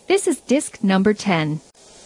This is disc number 10.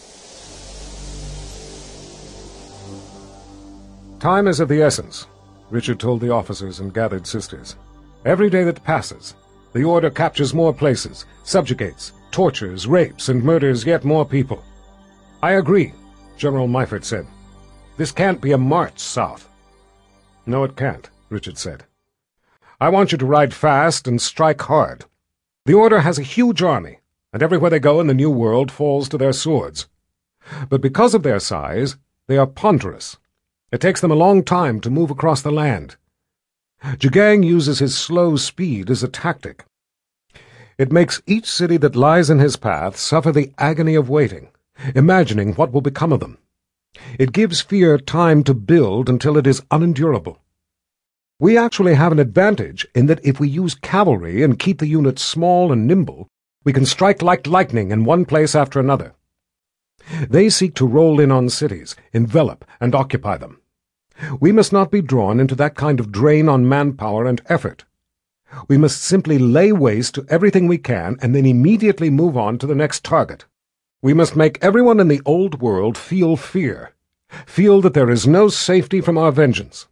Time is of the essence, Richard told the officers and gathered sisters. Every day that passes, the Order captures more places, subjugates, tortures, rapes, and murders yet more people. I agree, General Meifert said. This can't be a march south. No, it can't, Richard said. I want you to ride fast and strike hard. The Order has a huge army, and everywhere they go in the New World falls to their swords. But because of their size, they are ponderous. It takes them a long time to move across the land. Jagang uses his slow speed as a tactic. It makes each city that lies in his path suffer the agony of waiting, imagining what will become of them. It gives fear time to build until it is unendurable. We actually have an advantage in that if we use cavalry and keep the units small and nimble, we can strike like lightning in one place after another. They seek to roll in on cities, envelop, and occupy them. We must not be drawn into that kind of drain on manpower and effort. We must simply lay waste to everything we can and then immediately move on to the next target. We must make everyone in the old world feel fear, feel that there is no safety from our vengeance.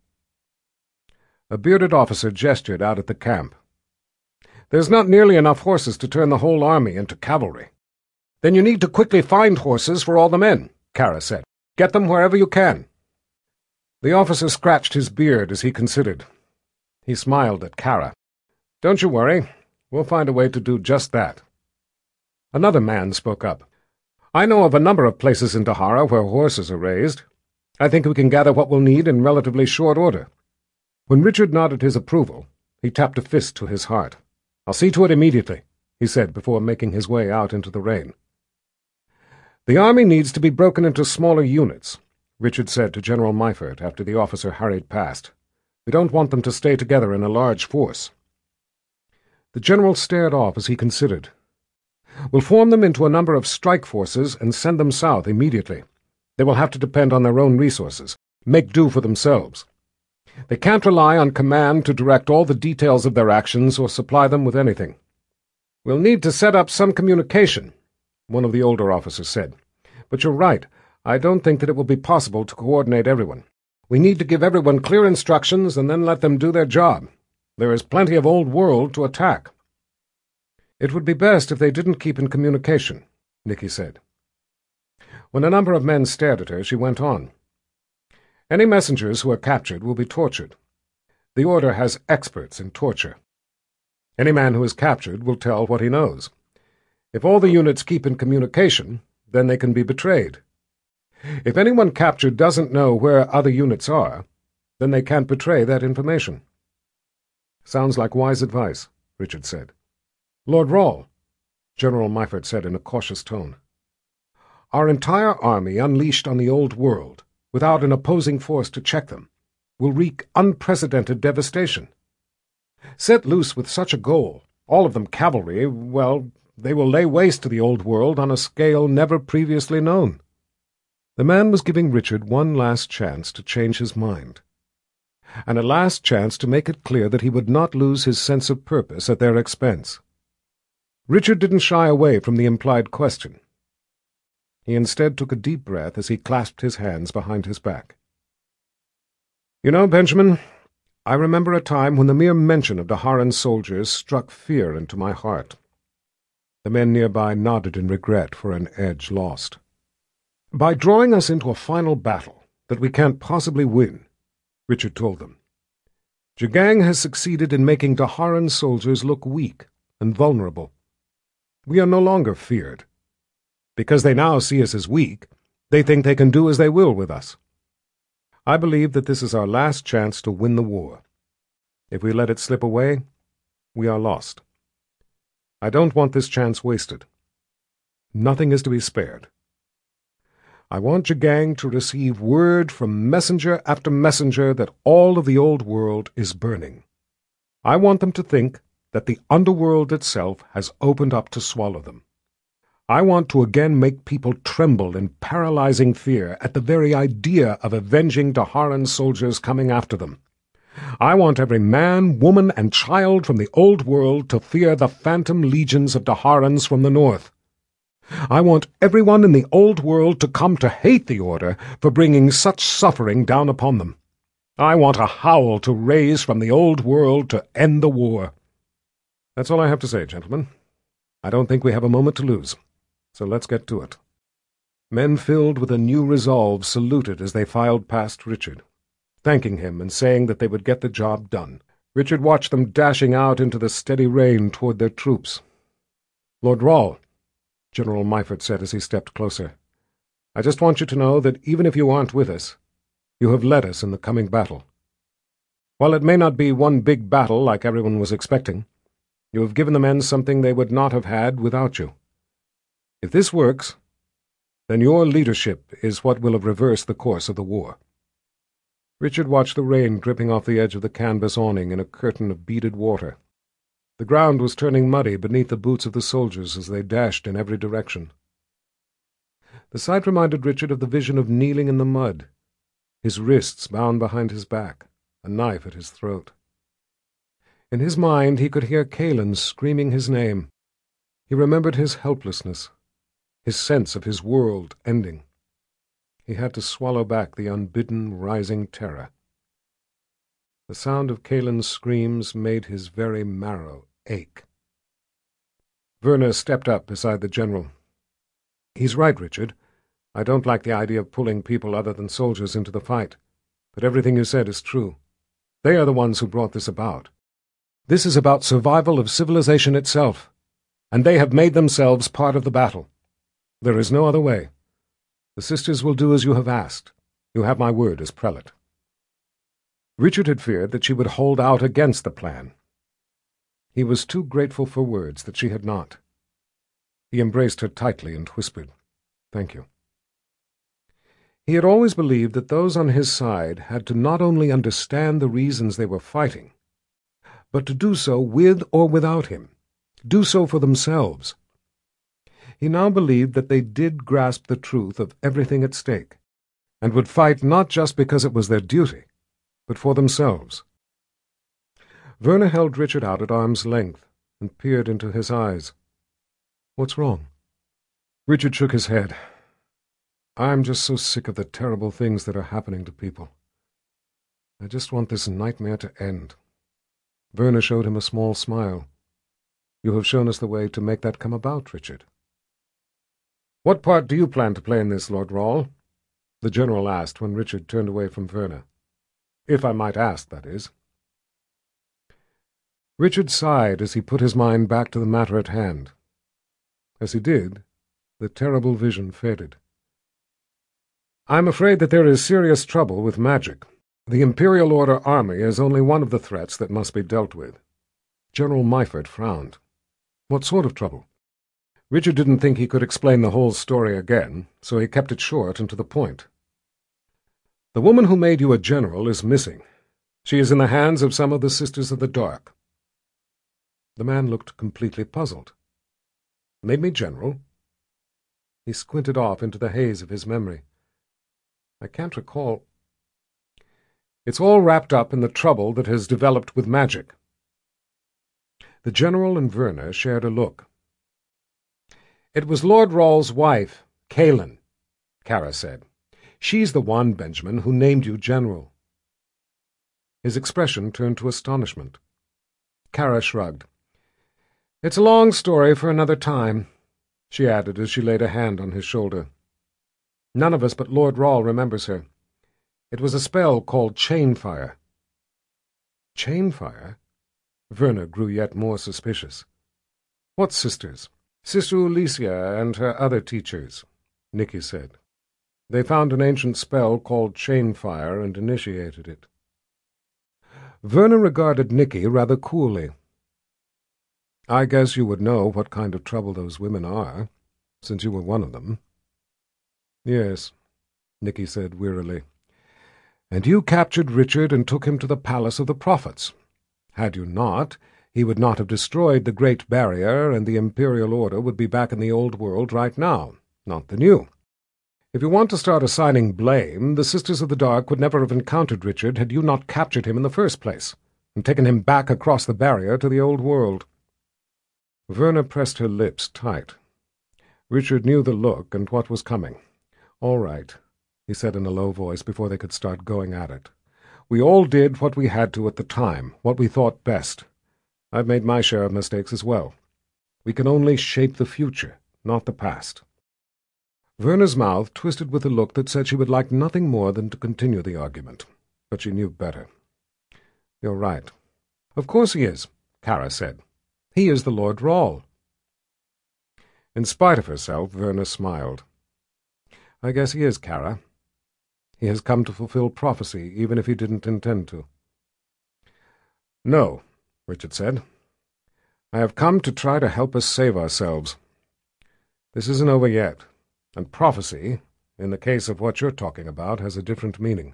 A bearded officer gestured out at the camp. There's not nearly enough horses to turn the whole army into cavalry. Then you need to quickly find horses for all the men, Kara said. Get them wherever you can. The officer scratched his beard as he considered. He smiled at Kara. Don't you worry. We'll find a way to do just that. Another man spoke up. I know of a number of places in Dahara where horses are raised. I think we can gather what we'll need in relatively short order. When Richard nodded his approval, he tapped a fist to his heart. I'll see to it immediately, he said before making his way out into the rain. The army needs to be broken into smaller units, Richard said to General Meifert after the officer hurried past. We don't want them to stay together in a large force. The general stared off as he considered. We'll form them into a number of strike forces and send them south immediately. They will have to depend on their own resources, make do for themselves. They can't rely on command to direct all the details of their actions or supply them with anything. We'll need to set up some communication, one of the older officers said. But you're right. I don't think that it will be possible to coordinate everyone. We need to give everyone clear instructions and then let them do their job. There is plenty of old world to attack. It would be best if they didn't keep in communication, Nicky said. When a number of men stared at her, she went on. Any messengers who are captured will be tortured. The Order has experts in torture. Any man who is captured will tell what he knows. If all the units keep in communication, then they can be betrayed. If anyone captured doesn't know where other units are, then they can't betray that information. Sounds like wise advice, Richard said. Lord Rawl, General Meifert said in a cautious tone. Our entire army unleashed on the old world, without an opposing force to check them, will wreak unprecedented devastation. Set loose with such a goal, all of them cavalry, well, they will lay waste to the old world on a scale never previously known. The man was giving Richard one last chance to change his mind, and a last chance to make it clear that he would not lose his sense of purpose at their expense. Richard didn't shy away from the implied question. He instead took a deep breath as he clasped his hands behind his back. You know, Benjamin, I remember a time when the mere mention of Daharan soldiers struck fear into my heart. The men nearby nodded in regret for an edge lost. By drawing us into a final battle that we can't possibly win, Richard told them, Jagang has succeeded in making Daharan soldiers look weak and vulnerable. We are no longer feared. Because they now see us as weak, they think they can do as they will with us. I believe that this is our last chance to win the war. If we let it slip away, we are lost. I don't want this chance wasted. Nothing is to be spared. I want Jagang to receive word from messenger after messenger that all of the old world is burning. I want them to think that the underworld itself has opened up to swallow them. I want to again make people tremble in paralyzing fear at the very idea of avenging Daharan soldiers coming after them. I want every man, woman, and child from the old world to fear the phantom legions of Daharans from the north. I want everyone in the old world to come to hate the Order for bringing such suffering down upon them. I want a howl to raise from the old world to end the war. That's all I have to say, gentlemen. I don't think we have a moment to lose, so let's get to it." Men filled with a new resolve saluted as they filed past Richard, thanking him and saying that they would get the job done. Richard watched them dashing out into the steady rain toward their troops. "Lord Rawle," General Myford said as he stepped closer, "I just want you to know that even if you aren't with us, you have led us in the coming battle. While it may not be one big battle like everyone was expecting, you have given the men something they would not have had without you. If this works, then your leadership is what will have reversed the course of the war." Richard watched the rain dripping off the edge of the canvas awning in a curtain of beaded water. The ground was turning muddy beneath the boots of the soldiers as they dashed in every direction. The sight reminded Richard of the vision of kneeling in the mud, his wrists bound behind his back, a knife at his throat. In his mind he could hear Calen screaming his name. He remembered his helplessness, his sense of his world ending. He had to swallow back the unbidden, rising terror. The sound of Calen's screams made his very marrow ache. Werner stepped up beside the general. "He's right, Richard. I don't like the idea of pulling people other than soldiers into the fight, but everything you said is true. They are the ones who brought this about. This is about survival of civilization itself, and they have made themselves part of the battle. There is no other way. The sisters will do as you have asked. You have my word as prelate." Richard had feared that she would hold out against the plan. He was too grateful for words that she had not. He embraced her tightly and whispered, "Thank you." He had always believed that those on his side had to not only understand the reasons they were fighting, but to do so with or without him, do so for themselves. He now believed that they did grasp the truth of everything at stake, and would fight not just because it was their duty, but for themselves. Werner held Richard out at arm's length and peered into his eyes. "What's wrong?" Richard shook his head. "I'm just so sick of the terrible things that are happening to people. I just want this nightmare to end." Werner showed him a small smile. "You have shown us the way to make that come about, Richard." "What part do you plan to play in this, Lord Rawle?" the general asked when Richard turned away from Werner. "If I might ask, that is." Richard sighed as he put his mind back to the matter at hand. As he did, the terrible vision faded. "I'm afraid that there is serious trouble with magic. The Imperial Order army is only one of the threats that must be dealt with." General Myford frowned. "What sort of trouble?" Richard didn't think he could explain the whole story again, so he kept it short and to the point. "The woman who made you a general is missing. She is in the hands of some of the Sisters of the Dark." The man looked completely puzzled. "Made me general?" He squinted off into the haze of his memory. "I can't recall." "It's all wrapped up in the trouble that has developed with magic." The general and Werner shared a look. "It was Lord Rawle's wife, Calen," Kara said. "She's the one, Benjamin, who named you general." His expression turned to astonishment. Kara shrugged. "It's a long story for another time," she added as she laid a hand on his shoulder. "None of us but Lord Rawle remembers her. It was a spell called Chainfire." "Chainfire?" Werner grew yet more suspicious. "What sisters?" "Sister Ulicia and her other teachers," Nicky said. "They found an ancient spell called Chainfire and initiated it." Werner regarded Nicky rather coolly. "I guess you would know what kind of trouble those women are, since you were one of them." "Yes," Nicky said wearily. "And you captured Richard and took him to the Palace of the Prophets. Had you not, he would not have destroyed the Great Barrier, and the Imperial Order would be back in the old world right now, not the new. If you want to start assigning blame, the Sisters of the Dark would never have encountered Richard had you not captured him in the first place, and taken him back across the barrier to the old world." Werner pressed her lips tight. Richard knew the look and what was coming. "All right," he said in a low voice before they could start going at it. "We all did what we had to at the time, what we thought best. I've made my share of mistakes as well. We can only shape the future, not the past." Verna's mouth twisted with a look that said she would like nothing more than to continue the argument, but she knew better. "You're right." "Of course he is," Kara said. "He is the Lord Rahl." In spite of herself, Verna smiled. "I guess he is, Kara. He has come to fulfill prophecy, even if he didn't intend to." "No," Richard said. "I have come to try to help us save ourselves. This isn't over yet, and prophecy, in the case of what you're talking about, has a different meaning."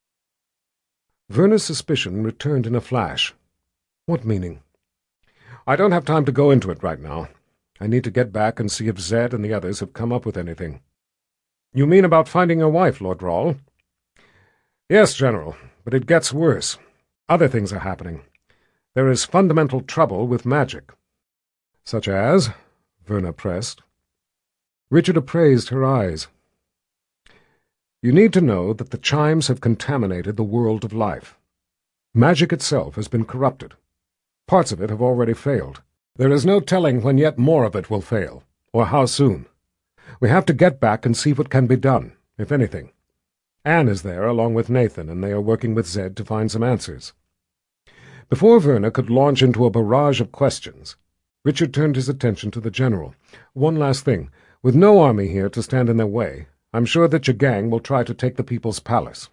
Verna's suspicion returned in a flash. "What meaning?" "I don't have time to go into it right now. I need to get back and see if Zed and the others have come up with anything." "You mean about finding your wife, Lord Rahl?" "Yes, General, but it gets worse. Other things are happening. There is fundamental trouble with magic." "Such as?" Verna pressed. Richard appraised her eyes. "You need to know that the chimes have contaminated the world of life. Magic itself has been corrupted. Parts of it have already failed. There is no telling when yet more of it will fail, or how soon. We have to get back and see what can be done, if anything. Anne is there, along with Nathan, and they are working with Zed to find some answers." Before Verna could launch into a barrage of questions, Richard turned his attention to the general. "One last thing. With no army here to stand in their way, I'm sure that Jagang will try to take the people's palace."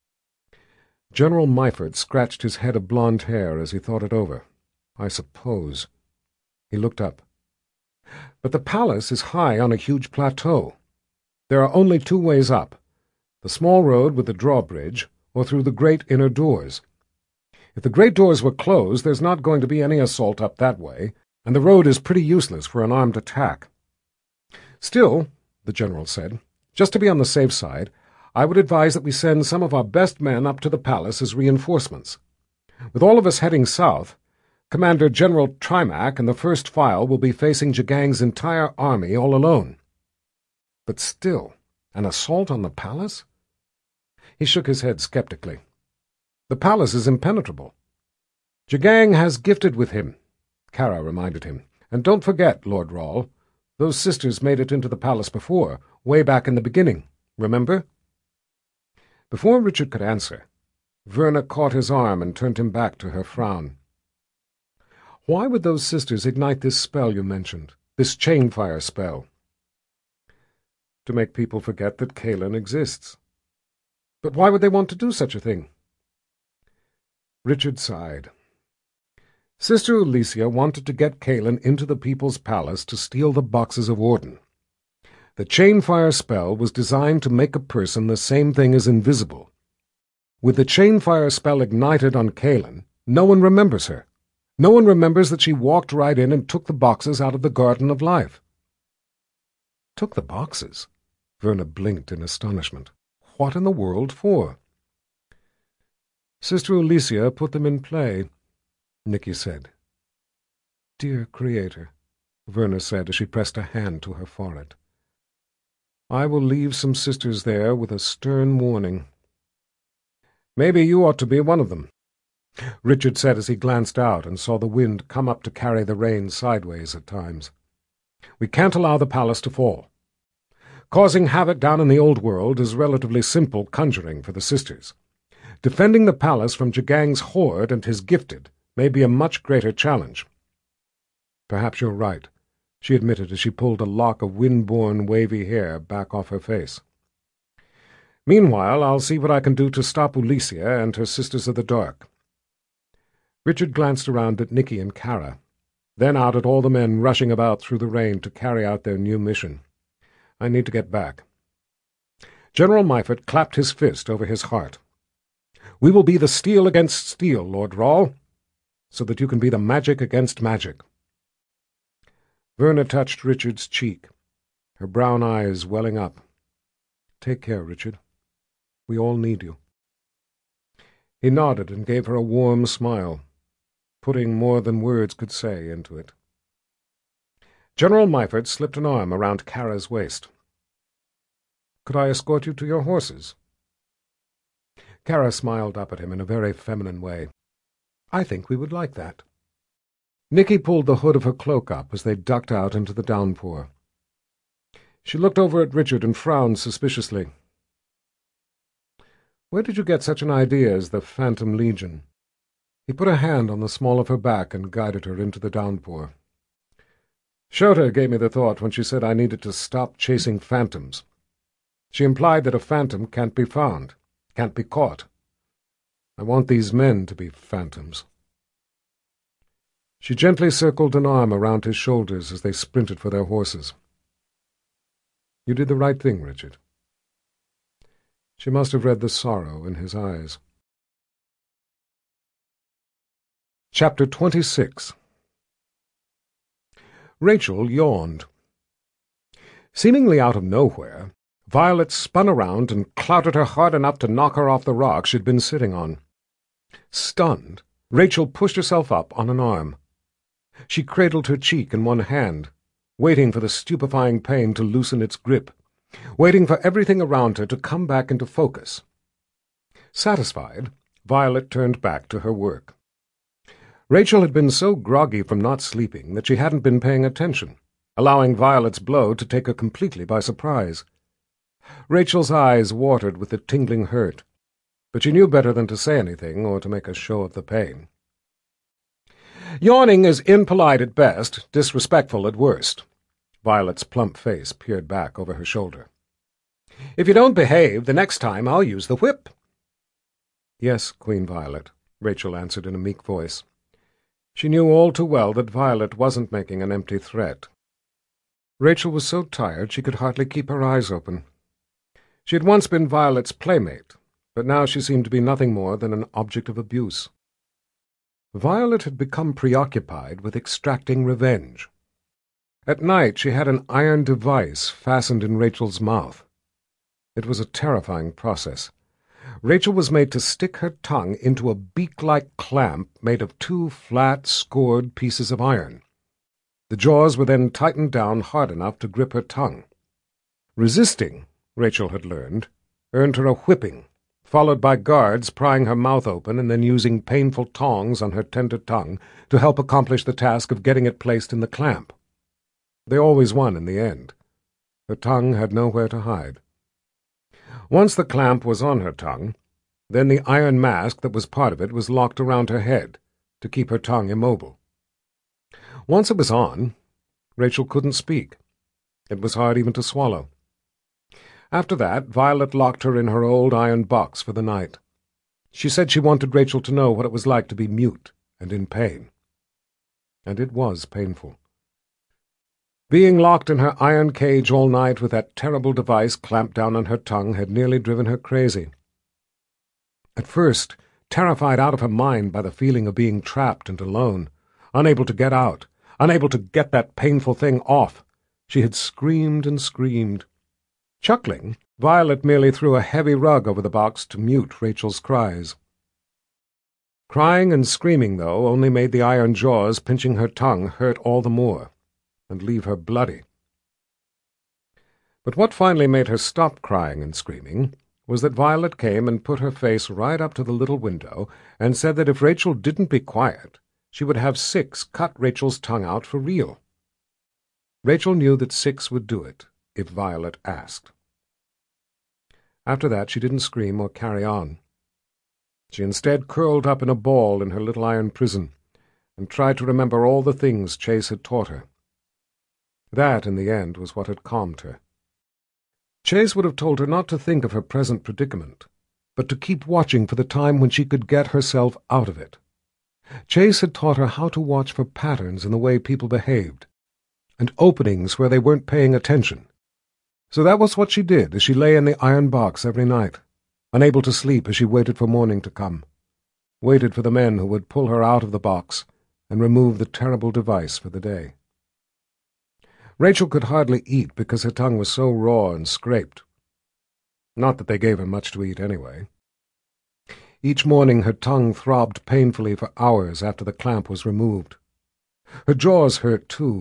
General Myford scratched his head of blond hair as he thought it over. "I suppose." He looked up. "But the palace is high on a huge plateau. There are only two ways up, the small road with the drawbridge, or through the great inner doors. If the great doors were closed, there's not going to be any assault up that way, and the road is pretty useless for an armed attack. Still," the general said, "just to be on the safe side, I would advise that we send some of our best men up to the palace as reinforcements. With all of us heading south, Commander General Trimac and the First File will be facing Jagang's entire army all alone." "But still, an assault on the palace?" He shook his head skeptically. "The palace is impenetrable." "Jagang has gifted with him," Kara reminded him. "And don't forget, Lord Rahl, those sisters made it into the palace before, way back in the beginning, remember?" Before Richard could answer, Verna caught his arm and turned him back to her frown. "Why would those sisters ignite this spell you mentioned, this chain-fire spell?" "To make people forget that Kaelin exists." "But why would they want to do such a thing?" Richard sighed. "Sister Alicia wanted to get Kaelin into the people's palace to steal the boxes of Orden. The chain-fire spell was designed to make a person the same thing as invisible. With the chain-fire spell ignited on Kaelin, no one remembers her. No one remembers that she walked right in and took the boxes out of the Garden of Life." "Took the boxes?" Verna blinked in astonishment. "What in the world for?" "Sister Alicia put them in play," Nicky said. "Dear Creator," Verna said as she pressed a hand to her forehead. "I will leave some sisters there with a stern warning." "Maybe you ought to be one of them," Richard said as he glanced out and saw the wind come up to carry the rain sideways at times. "We can't allow the palace to fall. Causing havoc down in the old world is relatively simple conjuring for the sisters. Defending the palace from Jagang's horde and his gifted may be a much greater challenge." "Perhaps you're right," she admitted as she pulled a lock of wind-borne wavy hair back off her face. "Meanwhile, I'll see what I can do to stop Alicia and her Sisters of the Dark." Richard glanced around at Nicky and Kara, then out at all the men rushing about through the rain to carry out their new mission. "I need to get back." General Myford clapped his fist over his heart. "We will be the steel against steel, Lord Rahl, so that you can be the magic against magic." Verna touched Richard's cheek, her brown eyes welling up. "Take care, Richard. We all need you." He nodded and gave her a warm smile, putting more than words could say into it. General Myford slipped an arm around Kara's waist. "Could I escort you to your horses?" Kara smiled up at him in a very feminine way. "I think we would like that." Nicky pulled the hood of her cloak up as they ducked out into the downpour. She looked over at Richard and frowned suspiciously. "Where did you get such an idea as the Phantom Legion?" He put a hand on the small of her back and guided her into the downpour. "Shota gave me the thought when she said I needed to stop chasing phantoms. She implied that a phantom can't be found, can't be caught. I want these men to be phantoms." She gently circled an arm around his shoulders as they sprinted for their horses. "You did the right thing, Richard." She must have read the sorrow in his eyes. Chapter 26. Rachel yawned. Seemingly out of nowhere, Violet spun around and clouted her hard enough to knock her off the rock she'd been sitting on. Stunned, Rachel pushed herself up on an arm. She cradled her cheek in one hand, waiting for the stupefying pain to loosen its grip, waiting for everything around her to come back into focus. Satisfied, Violet turned back to her work. Rachel had been so groggy from not sleeping that she hadn't been paying attention, allowing Violet's blow to take her completely by surprise. Rachel's eyes watered with the tingling hurt, but she knew better than to say anything or to make a show of the pain. Yawning is impolite at best, disrespectful at worst. Violet's plump face peered back over her shoulder. "If you don't behave, the next time I'll use the whip." "Yes, Queen Violet," Rachel answered in a meek voice. She knew all too well that Violet wasn't making an empty threat. Rachel was so tired she could hardly keep her eyes open. She had once been Violet's playmate, but now she seemed to be nothing more than an object of abuse. Violet had become preoccupied with extracting revenge. At night she had an iron device fastened in Rachel's mouth. It was a terrifying process. Rachel was made to stick her tongue into a beak-like clamp made of two flat, scored pieces of iron. The jaws were then tightened down hard enough to grip her tongue. Resisting, Rachel had learned, earned her a whipping, followed by guards prying her mouth open and then using painful tongs on her tender tongue to help accomplish the task of getting it placed in the clamp. They always won in the end. Her tongue had nowhere to hide. Once the clamp was on her tongue, then the iron mask that was part of it was locked around her head to keep her tongue immobile. Once it was on, Rachel couldn't speak. It was hard even to swallow. After that, Violet locked her in her old iron box for the night. She said she wanted Rachel to know what it was like to be mute and in pain. And it was painful. Being locked in her iron cage all night with that terrible device clamped down on her tongue had nearly driven her crazy. At first, terrified out of her mind by the feeling of being trapped and alone, unable to get out, unable to get that painful thing off, she had screamed and screamed. Chuckling, Violet merely threw a heavy rug over the box to mute Rachel's cries. Crying and screaming, though, only made the iron jaws pinching her tongue hurt all the more, and leave her bloody. But what finally made her stop crying and screaming was that Violet came and put her face right up to the little window and said that if Rachel didn't be quiet, she would have Six cut Rachel's tongue out for real. Rachel knew that Six would do it if Violet asked. After that she didn't scream or carry on. She instead curled up in a ball in her little iron prison and tried to remember all the things Chase had taught her. That, in the end, was what had calmed her. Chase would have told her not to think of her present predicament, but to keep watching for the time when she could get herself out of it. Chase had taught her how to watch for patterns in the way people behaved, and openings where they weren't paying attention. So that was what she did as she lay in the iron box every night, unable to sleep as she waited for morning to come, waited for the men who would pull her out of the box and remove the terrible device for the day. Rachel could hardly eat because her tongue was so raw and scraped. Not that they gave her much to eat anyway. Each morning her tongue throbbed painfully for hours after the clamp was removed. Her jaws hurt, too,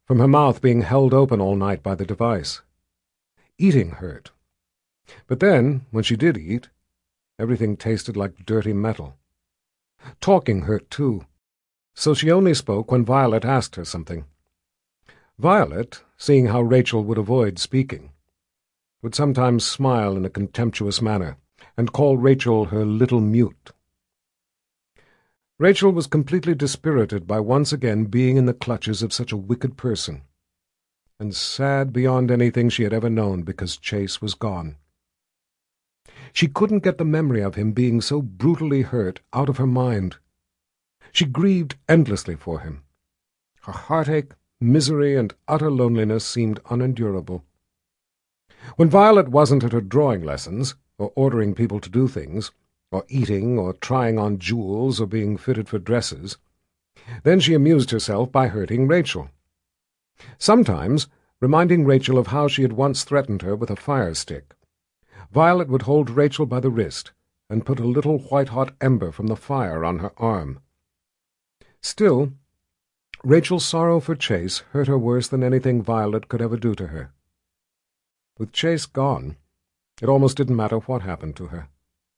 from her mouth being held open all night by the device. Eating hurt. But then, when she did eat, everything tasted like dirty metal. Talking hurt, too, so she only spoke when Violet asked her something. Violet, seeing how Rachel would avoid speaking, would sometimes smile in a contemptuous manner and call Rachel her little mute. Rachel was completely dispirited by once again being in the clutches of such a wicked person, and sad beyond anything she had ever known because Chase was gone. She couldn't get the memory of him being so brutally hurt out of her mind. She grieved endlessly for him. Her heartache, misery, and utter loneliness seemed unendurable. When Violet wasn't at her drawing lessons, or ordering people to do things, or eating, or trying on jewels, or being fitted for dresses, then she amused herself by hurting Rachel. Sometimes, reminding Rachel of how she had once threatened her with a fire-stick, Violet would hold Rachel by the wrist and put a little white-hot ember from the fire on her arm. Still, Rachel's sorrow for Chase hurt her worse than anything Violet could ever do to her. With Chase gone, it almost didn't matter what happened to her.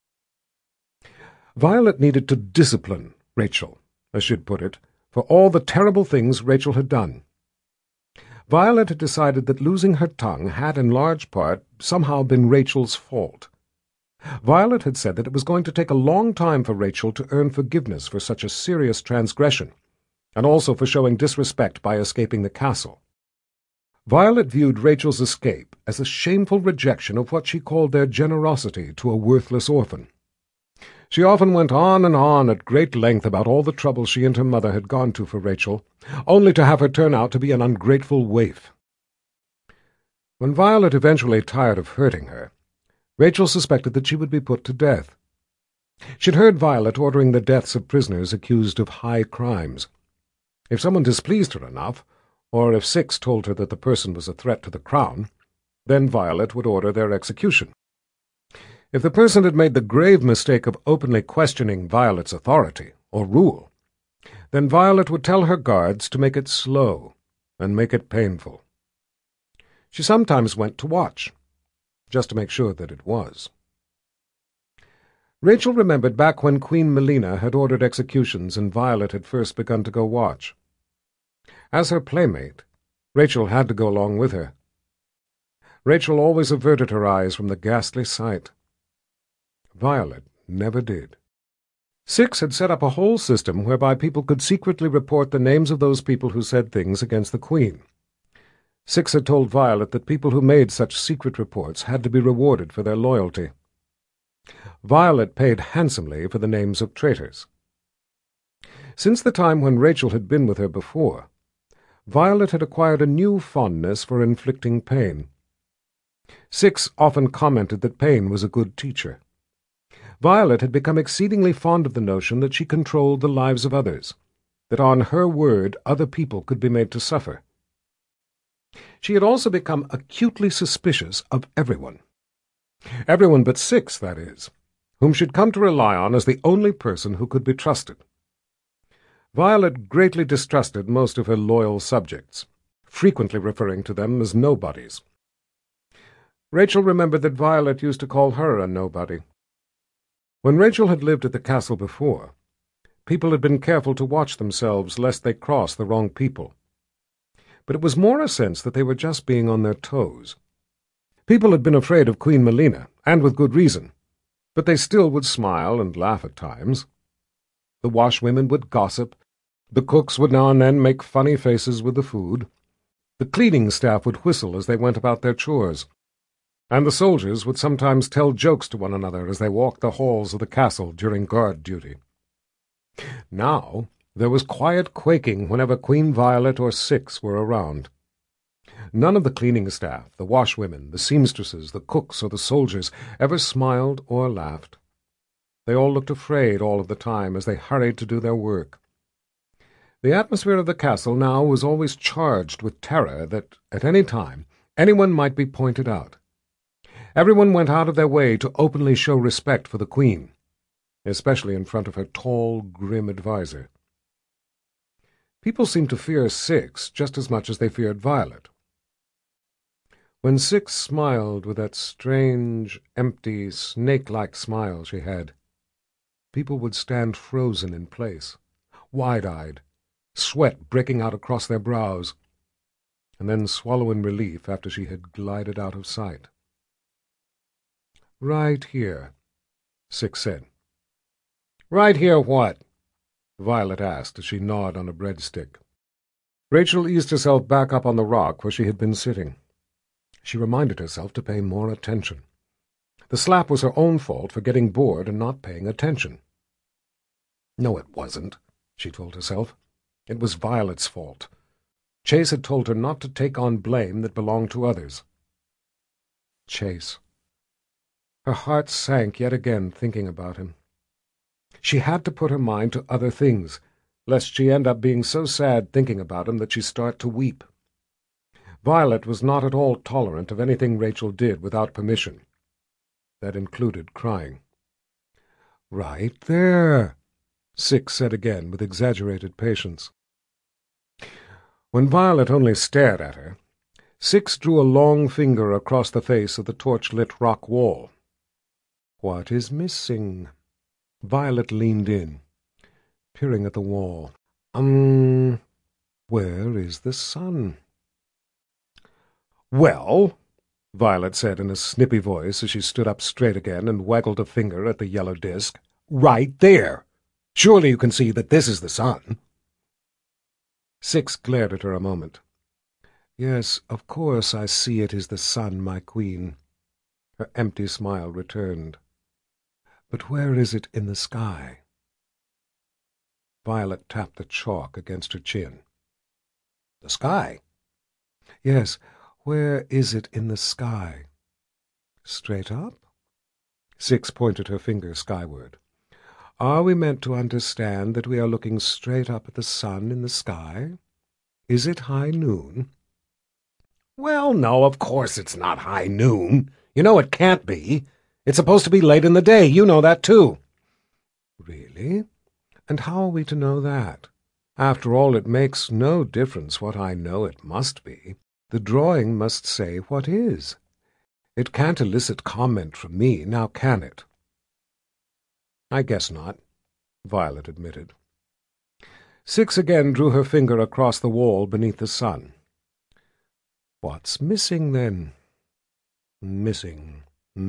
Violet needed to discipline Rachel, as she'd put it, for all the terrible things Rachel had done. Violet had decided that losing her tongue had, in large part, somehow been Rachel's fault. Violet had said that it was going to take a long time for Rachel to earn forgiveness for such a serious transgression, and also for showing disrespect by escaping the castle. Violet viewed Rachel's escape as a shameful rejection of what she called their generosity to a worthless orphan. She often went on and on at great length about all the trouble she and her mother had gone to for Rachel, only to have her turn out to be an ungrateful waif. When Violet eventually tired of hurting her, Rachel suspected that she would be put to death. She'd heard Violet ordering the deaths of prisoners accused of high crimes. If someone displeased her enough, or if Six told her that the person was a threat to the crown, then Violet would order their execution. If the person had made the grave mistake of openly questioning Violet's authority or rule, then Violet would tell her guards to make it slow and make it painful. She sometimes went to watch, just to make sure that it was. Rachel remembered back when Queen Melina had ordered executions and Violet had first begun to go watch. As her playmate, Rachel had to go along with her. Rachel always averted her eyes from the ghastly sight. Violet never did. Six had set up a whole system whereby people could secretly report the names of those people who said things against the Queen. Six had told Violet that people who made such secret reports had to be rewarded for their loyalty. Violet paid handsomely for the names of traitors. Since the time when Rachel had been with her before, Violet had acquired a new fondness for inflicting pain. Six often commented that pain was a good teacher. Violet had become exceedingly fond of the notion that she controlled the lives of others, that on her word other people could be made to suffer. She had also become acutely suspicious of everyone. Everyone but Six, that is, whom she'd come to rely on as the only person who could be trusted. Violet greatly distrusted most of her loyal subjects, frequently referring to them as nobodies. Rachel remembered that Violet used to call her a nobody. When Rachel had lived at the castle before, people had been careful to watch themselves lest they cross the wrong people. But it was more a sense that they were just being on their toes. People had been afraid of Queen Melina, and with good reason, but they still would smile and laugh at times. The washwomen would gossip, the cooks would now and then make funny faces with the food, the cleaning staff would whistle as they went about their chores, and the soldiers would sometimes tell jokes to one another as they walked the halls of the castle during guard duty. Now there was quiet quaking whenever Queen Violet or Six were around. None of the cleaning staff, the washwomen, the seamstresses, the cooks, or the soldiers ever smiled or laughed. They all looked afraid all of the time as they hurried to do their work. The atmosphere of the castle now was always charged with terror that, at any time, anyone might be pointed out. Everyone went out of their way to openly show respect for the Queen, especially in front of her tall, grim adviser. People seemed to fear Six just as much as they feared Violet. When Six smiled with that strange, empty, snake-like smile she had, people would stand frozen in place, wide-eyed, sweat breaking out across their brows, and then swallow in relief after she had glided out of sight. "Right here," Six said. "Right here what?" Violet asked as she gnawed on a breadstick. Rachel eased herself back up on the rock where she had been sitting. She reminded herself to pay more attention. The slap was her own fault for getting bored and not paying attention. No, it wasn't, she told herself. It was Violet's fault. Chase had told her not to take on blame that belonged to others. Chase. Her heart sank yet again thinking about him. She had to put her mind to other things, lest she end up being so sad thinking about him that she start to weep. Violet was not at all tolerant of anything Rachel did without permission. That included crying. "Right there," Six said again with exaggerated patience. When Violet only stared at her, Six drew a long finger across the face of the torch-lit rock wall. "What is missing?" Violet leaned in, peering at the wall. Where is the sun?" "Well," Violet said in a snippy voice as she stood up straight again and waggled a finger at the yellow disk, "right there. Surely you can see that this is the sun." Six glared at her a moment. "Yes, of course I see it is the sun, my queen." Her empty smile returned. "But where is it in the sky?" Violet tapped the chalk against her chin. "The sky?" "Yes, where is it in the sky?" "Straight up?" Six pointed her finger skyward. "Are we meant to understand that we are looking straight up at the sun in the sky? Is it high noon?" "Well, no, of course it's not high noon. You know it can't be. It's supposed to be late in the day. You know that, too." "Really? And how are we to know that? After all, it makes no difference what I know it must be. The drawing must say what is. It can't elicit comment from me, now can it?" "I guess not," Violet admitted. Six again drew her finger across the wall beneath the sun. "What's missing, then?" "Missing,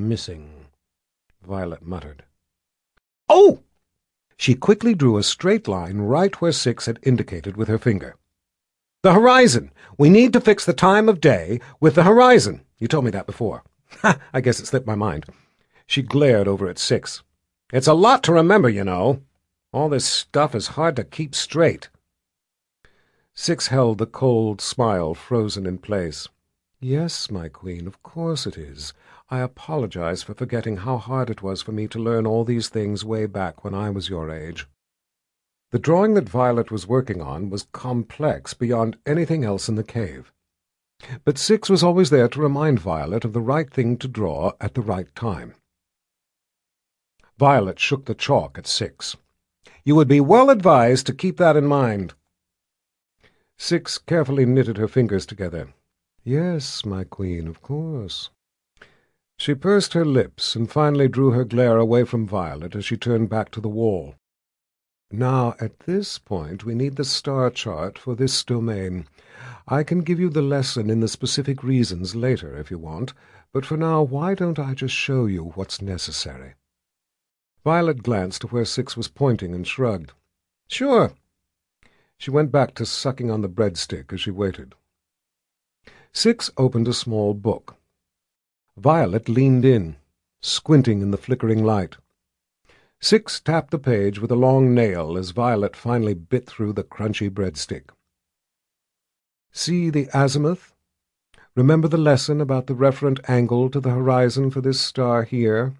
Violet muttered. "Oh!" She quickly drew a straight line right where Six had indicated with her finger. "The horizon! We need to fix the time of day with the horizon. You told me that before. Ha! I guess it slipped my mind." She glared over at Six. "It's a lot to remember, you know. All this stuff is hard to keep straight." Six held the cold smile frozen in place. "Yes, my queen, of course it is. I apologize for forgetting how hard it was for me to learn all these things way back when I was your age." The drawing that Violet was working on was complex beyond anything else in the cave. But Six was always there to remind Violet of the right thing to draw at the right time. Violet shook the chalk at Six. "You would be well advised to keep that in mind." Six carefully knitted her fingers together. "Yes, my queen, of course." She pursed her lips and finally drew her glare away from Violet as she turned back to the wall. "Now, at this point, we need the star chart for this domain. I can give you the lesson in the specific reasons later if you want, but for now, why don't I just show you what's necessary?" Violet glanced to where Six was pointing and shrugged. "Sure." She went back to sucking on the breadstick as she waited. Six opened a small book. Violet leaned in, squinting in the flickering light. Six tapped the page with a long nail as Violet finally bit through the crunchy breadstick. "See the azimuth? Remember the lesson about the referent angle to the horizon for this star here?"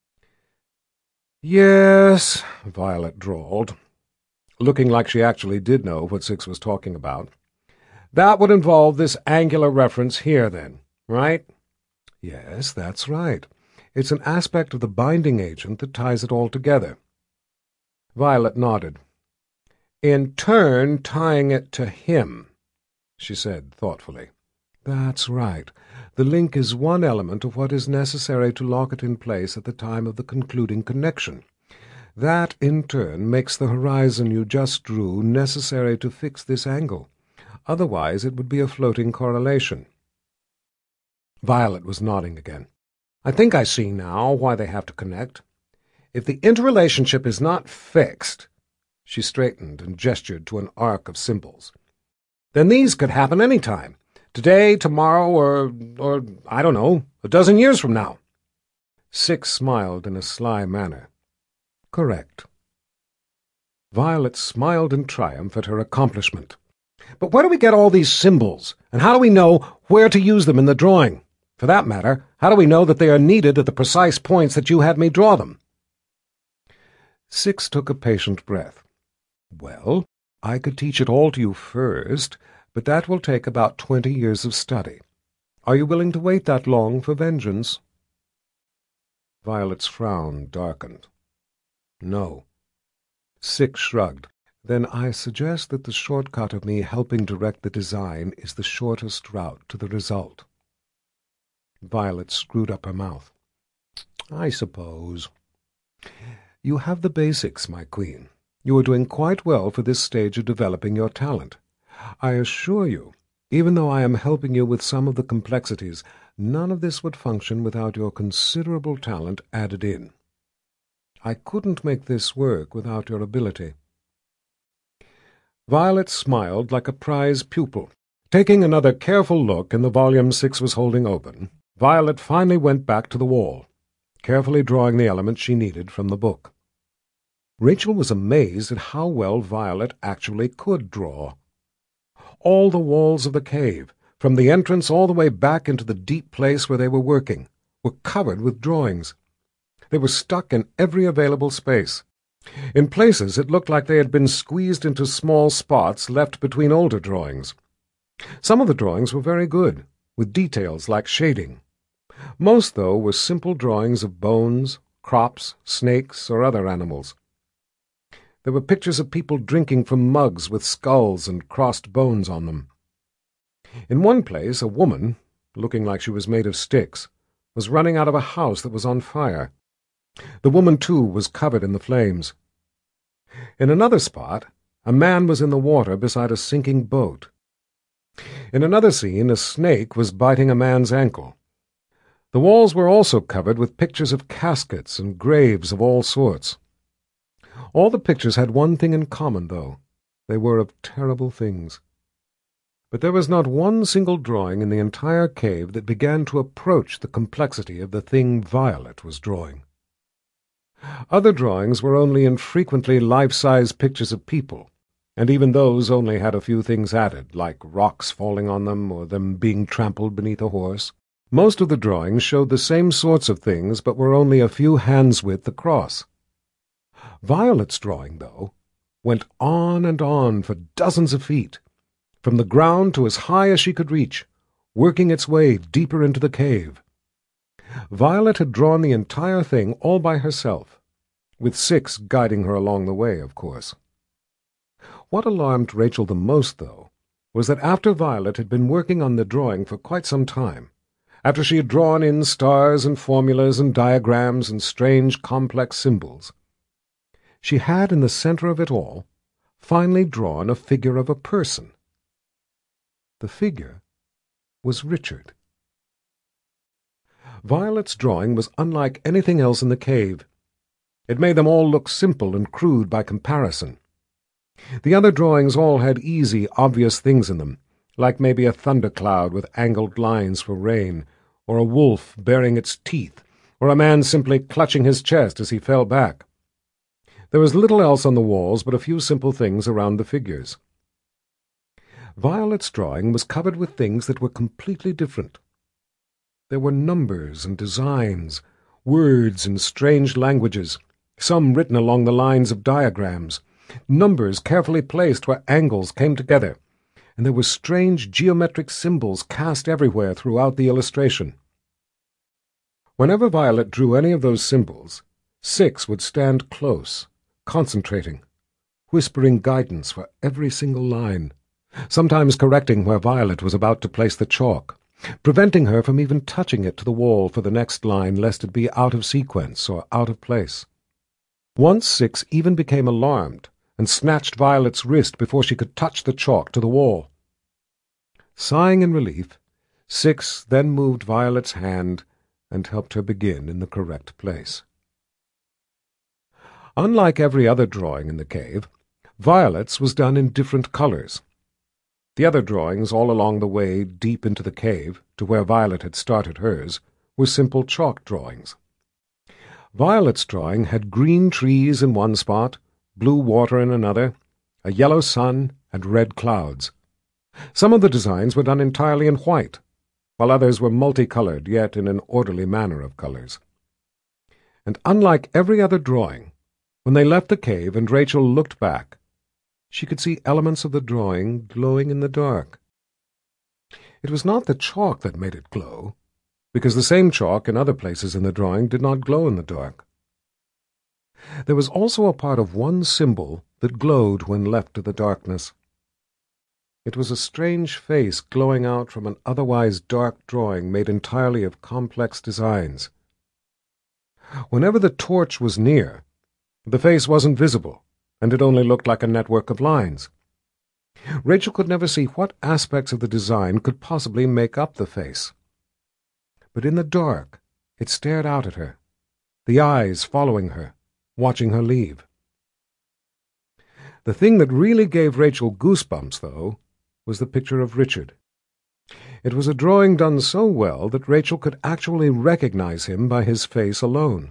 "Yes," Violet drawled, looking like she actually did know what Six was talking about. "That would involve this angular reference here, then, right?" "Yes, that's right. It's an aspect of the binding agent that ties it all together." Violet nodded. in turn tying it to him, she said thoughtfully. That's right. The link is one element of what is necessary to lock it in place at the time of the concluding connection. That, in turn, makes the horizon you just drew necessary to fix this angle. Otherwise it would be a floating correlation. Violet was nodding again. I think I see now why they have to connect. If the interrelationship is not fixed— she straightened and gestured to an arc of symbols— then these could happen any time. Today, tomorrow, or I don't know, a dozen years from now. Six smiled in a sly manner. Correct. Violet smiled in triumph at her accomplishment. But where do we get all these symbols, and how do we know where to use them in the drawing? For that matter, how do we know that they are needed at the precise points that you had me draw them? Six took a patient breath. Well, I could teach it all to you first, but that will take about 20 years of study. Are you willing to wait that long for vengeance? Violet's frown darkened. No. Six shrugged. Then I suggest that the shortcut of me helping direct the design is the shortest route to the result. Violet screwed up her mouth. I suppose. You have the basics, my queen. You are doing quite well for this stage of developing your talent. I assure you, even though I am helping you with some of the complexities, none of this would function without your considerable talent added in. I couldn't make this work without your ability. Violet smiled like a prize pupil. Taking another careful look in the volume Six was holding open, Violet finally went back to the wall, carefully drawing the elements she needed from the book. Rachel was amazed at how well Violet actually could draw. All the walls of the cave, from the entrance all the way back into the deep place where they were working, were covered with drawings. They were stuck in every available space. In places it looked like they had been squeezed into small spots left between older drawings. Some of the drawings were very good, with details like shading. Most, though, were simple drawings of bones, crops, snakes, or other animals. There were pictures of people drinking from mugs with skulls and crossed bones on them. In one place, a woman, looking like she was made of sticks, was running out of a house that was on fire. The woman, too, was covered in the flames. In another spot, a man was in the water beside a sinking boat. In another scene, a snake was biting a man's ankle. The walls were also covered with pictures of caskets and graves of all sorts. All the pictures had one thing in common, though. They were of terrible things. But there was not one single drawing in the entire cave that began to approach the complexity of the thing Violet was drawing. Other drawings were only infrequently life-size pictures of people, and even those only had a few things added, like rocks falling on them or them being trampled beneath a horse. Most of the drawings showed the same sorts of things, but were only a few hands' width across. Violet's drawing, though, went on and on for dozens of feet, from the ground to as high as she could reach, working its way deeper into the cave. Violet had drawn the entire thing all by herself, with Six guiding her along the way, of course. What alarmed Rachel the most, though, was that after Violet had been working on the drawing for quite some time, after she had drawn in stars and formulas and diagrams and strange complex symbols, she had in the center of it all finally drawn a figure of a person. The figure was Richard. Violet's drawing was unlike anything else in the cave. It made them all look simple and crude by comparison. The other drawings all had easy, obvious things in them, like maybe a thundercloud with angled lines for rain, or a wolf baring its teeth, or a man simply clutching his chest as he fell back. There was little else on the walls but a few simple things around the figures. Violet's drawing was covered with things that were completely different. There were numbers and designs, words in strange languages, some written along the lines of diagrams, numbers carefully placed where angles came together, and there were strange geometric symbols cast everywhere throughout the illustration. Whenever Violet drew any of those symbols, Six would stand close, concentrating, whispering guidance for every single line, sometimes correcting where Violet was about to place the chalk, preventing her from even touching it to the wall for the next line lest it be out of sequence or out of place. Once Six even became alarmed and snatched Violet's wrist before she could touch the chalk to the wall. Sighing in relief, Six then moved Violet's hand and helped her begin in the correct place. Unlike every other drawing in the cave, Violet's was done in different colors. The other drawings all along the way deep into the cave, to where Violet had started hers, were simple chalk drawings. Violet's drawing had green trees in one spot, blue water in another, a yellow sun, and red clouds. Some of the designs were done entirely in white, while others were multicolored, yet in an orderly manner of colors. And unlike every other drawing, when they left the cave and Rachel looked back, she could see elements of the drawing glowing in the dark. It was not the chalk that made it glow, because the same chalk in other places in the drawing did not glow in the dark. There was also a part of one symbol that glowed when left to the darkness. It was a strange face glowing out from an otherwise dark drawing made entirely of complex designs. Whenever the torch was near, the face wasn't visible, and it only looked like a network of lines. Rachel could never see what aspects of the design could possibly make up the face. But in the dark, it stared out at her, the eyes following her, watching her leave. The thing that really gave Rachel goosebumps, though, was the picture of Richard. It was a drawing done so well that Rachel could actually recognize him by his face alone.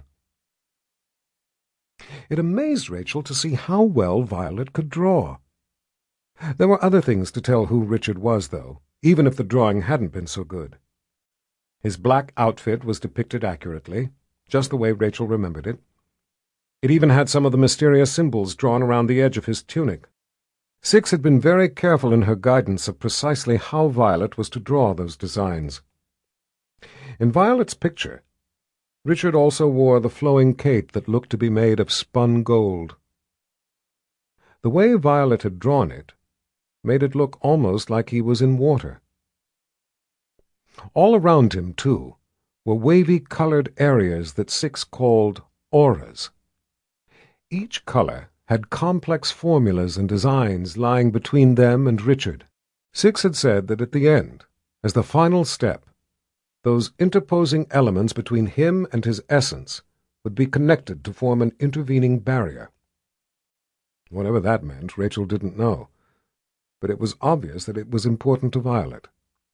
It amazed Rachel to see how well Violet could draw. There were other things to tell who Richard was, though, even if the drawing hadn't been so good. His black outfit was depicted accurately, just the way Rachel remembered it. It even had some of the mysterious symbols drawn around the edge of his tunic. Six had been very careful in her guidance of precisely how Violet was to draw those designs. In Violet's picture, Richard also wore the flowing cape that looked to be made of spun gold. The way Violet had drawn it made it look almost like he was in water. All around him, too, were wavy-colored areas that Six called auras. Each color had complex formulas and designs lying between them and Richard. Six had said that at the end, as the final step, those interposing elements between him and his essence would be connected to form an intervening barrier. Whatever that meant, Rachel didn't know, but it was obvious that it was important to Violet.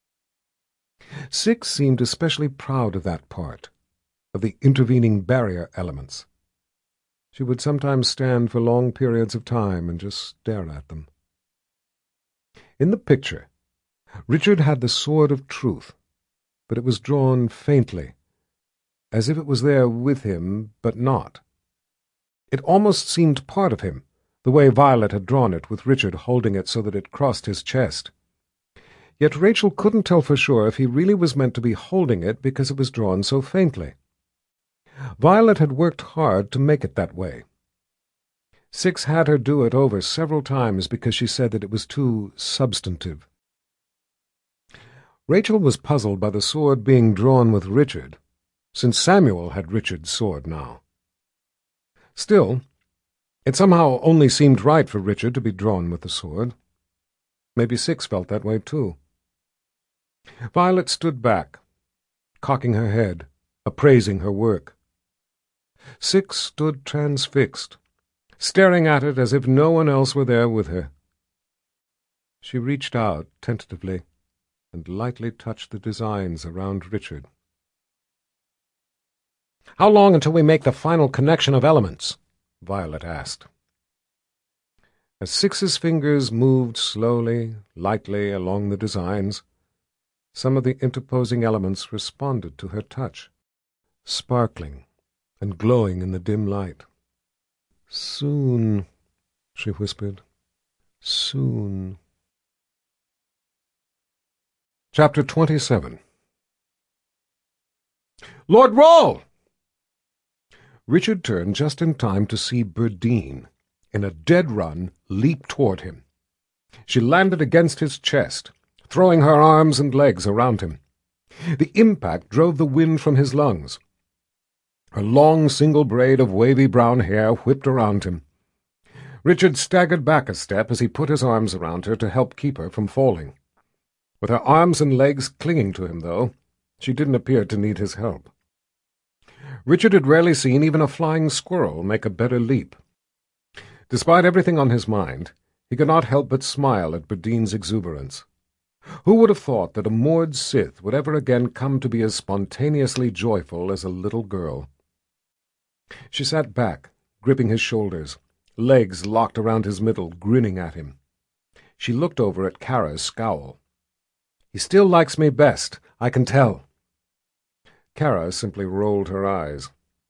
Six seemed especially proud of that part, of the intervening barrier elements. She would sometimes stand for long periods of time and just stare at them. In the picture, Richard had the sword of truth, but it was drawn faintly, as if it was there with him, but not. It almost seemed part of him, the way Violet had drawn it, with Richard holding it so that it crossed his chest. Yet Rachel couldn't tell for sure if he really was meant to be holding it because it was drawn so faintly. Violet had worked hard to make it that way. Six had her do it over several times because she said that it was too substantive. Rachel was puzzled by the sword being drawn with Richard, since Samuel had Richard's sword now. Still, it somehow only seemed right for Richard to be drawn with the sword. Maybe Six felt that way, too. Violet stood back, cocking her head, appraising her work. Six stood transfixed, staring at it as if no one else were there with her. She reached out tentatively and lightly touched the designs around Richard. "How long until we make the final connection of elements?" Violet asked. As Six's fingers moved slowly, lightly along the designs, some of the interposing elements responded to her touch, sparkling and glowing in the dim light. "Soon," she whispered. "Soon." Chapter 27. "Lord Rawle!" Richard turned just in time to see Burdine, in a dead run, leaped toward him. She landed against his chest, throwing her arms and legs around him. The impact drove the wind from his lungs. Her long single braid of wavy brown hair whipped around him. Richard staggered back a step as he put his arms around her to help keep her from falling. With her arms and legs clinging to him, though, she didn't appear to need his help. Richard had rarely seen even a flying squirrel make a better leap. Despite everything on his mind, he could not help but smile at Berdine's exuberance. Who would have thought that a Mord Sith would ever again come to be as spontaneously joyful as a little girl? She sat back, gripping his shoulders, legs locked around his middle, grinning at him. She looked over at Kara's scowl. "He still likes me best, I can tell." Kara simply rolled her eyes.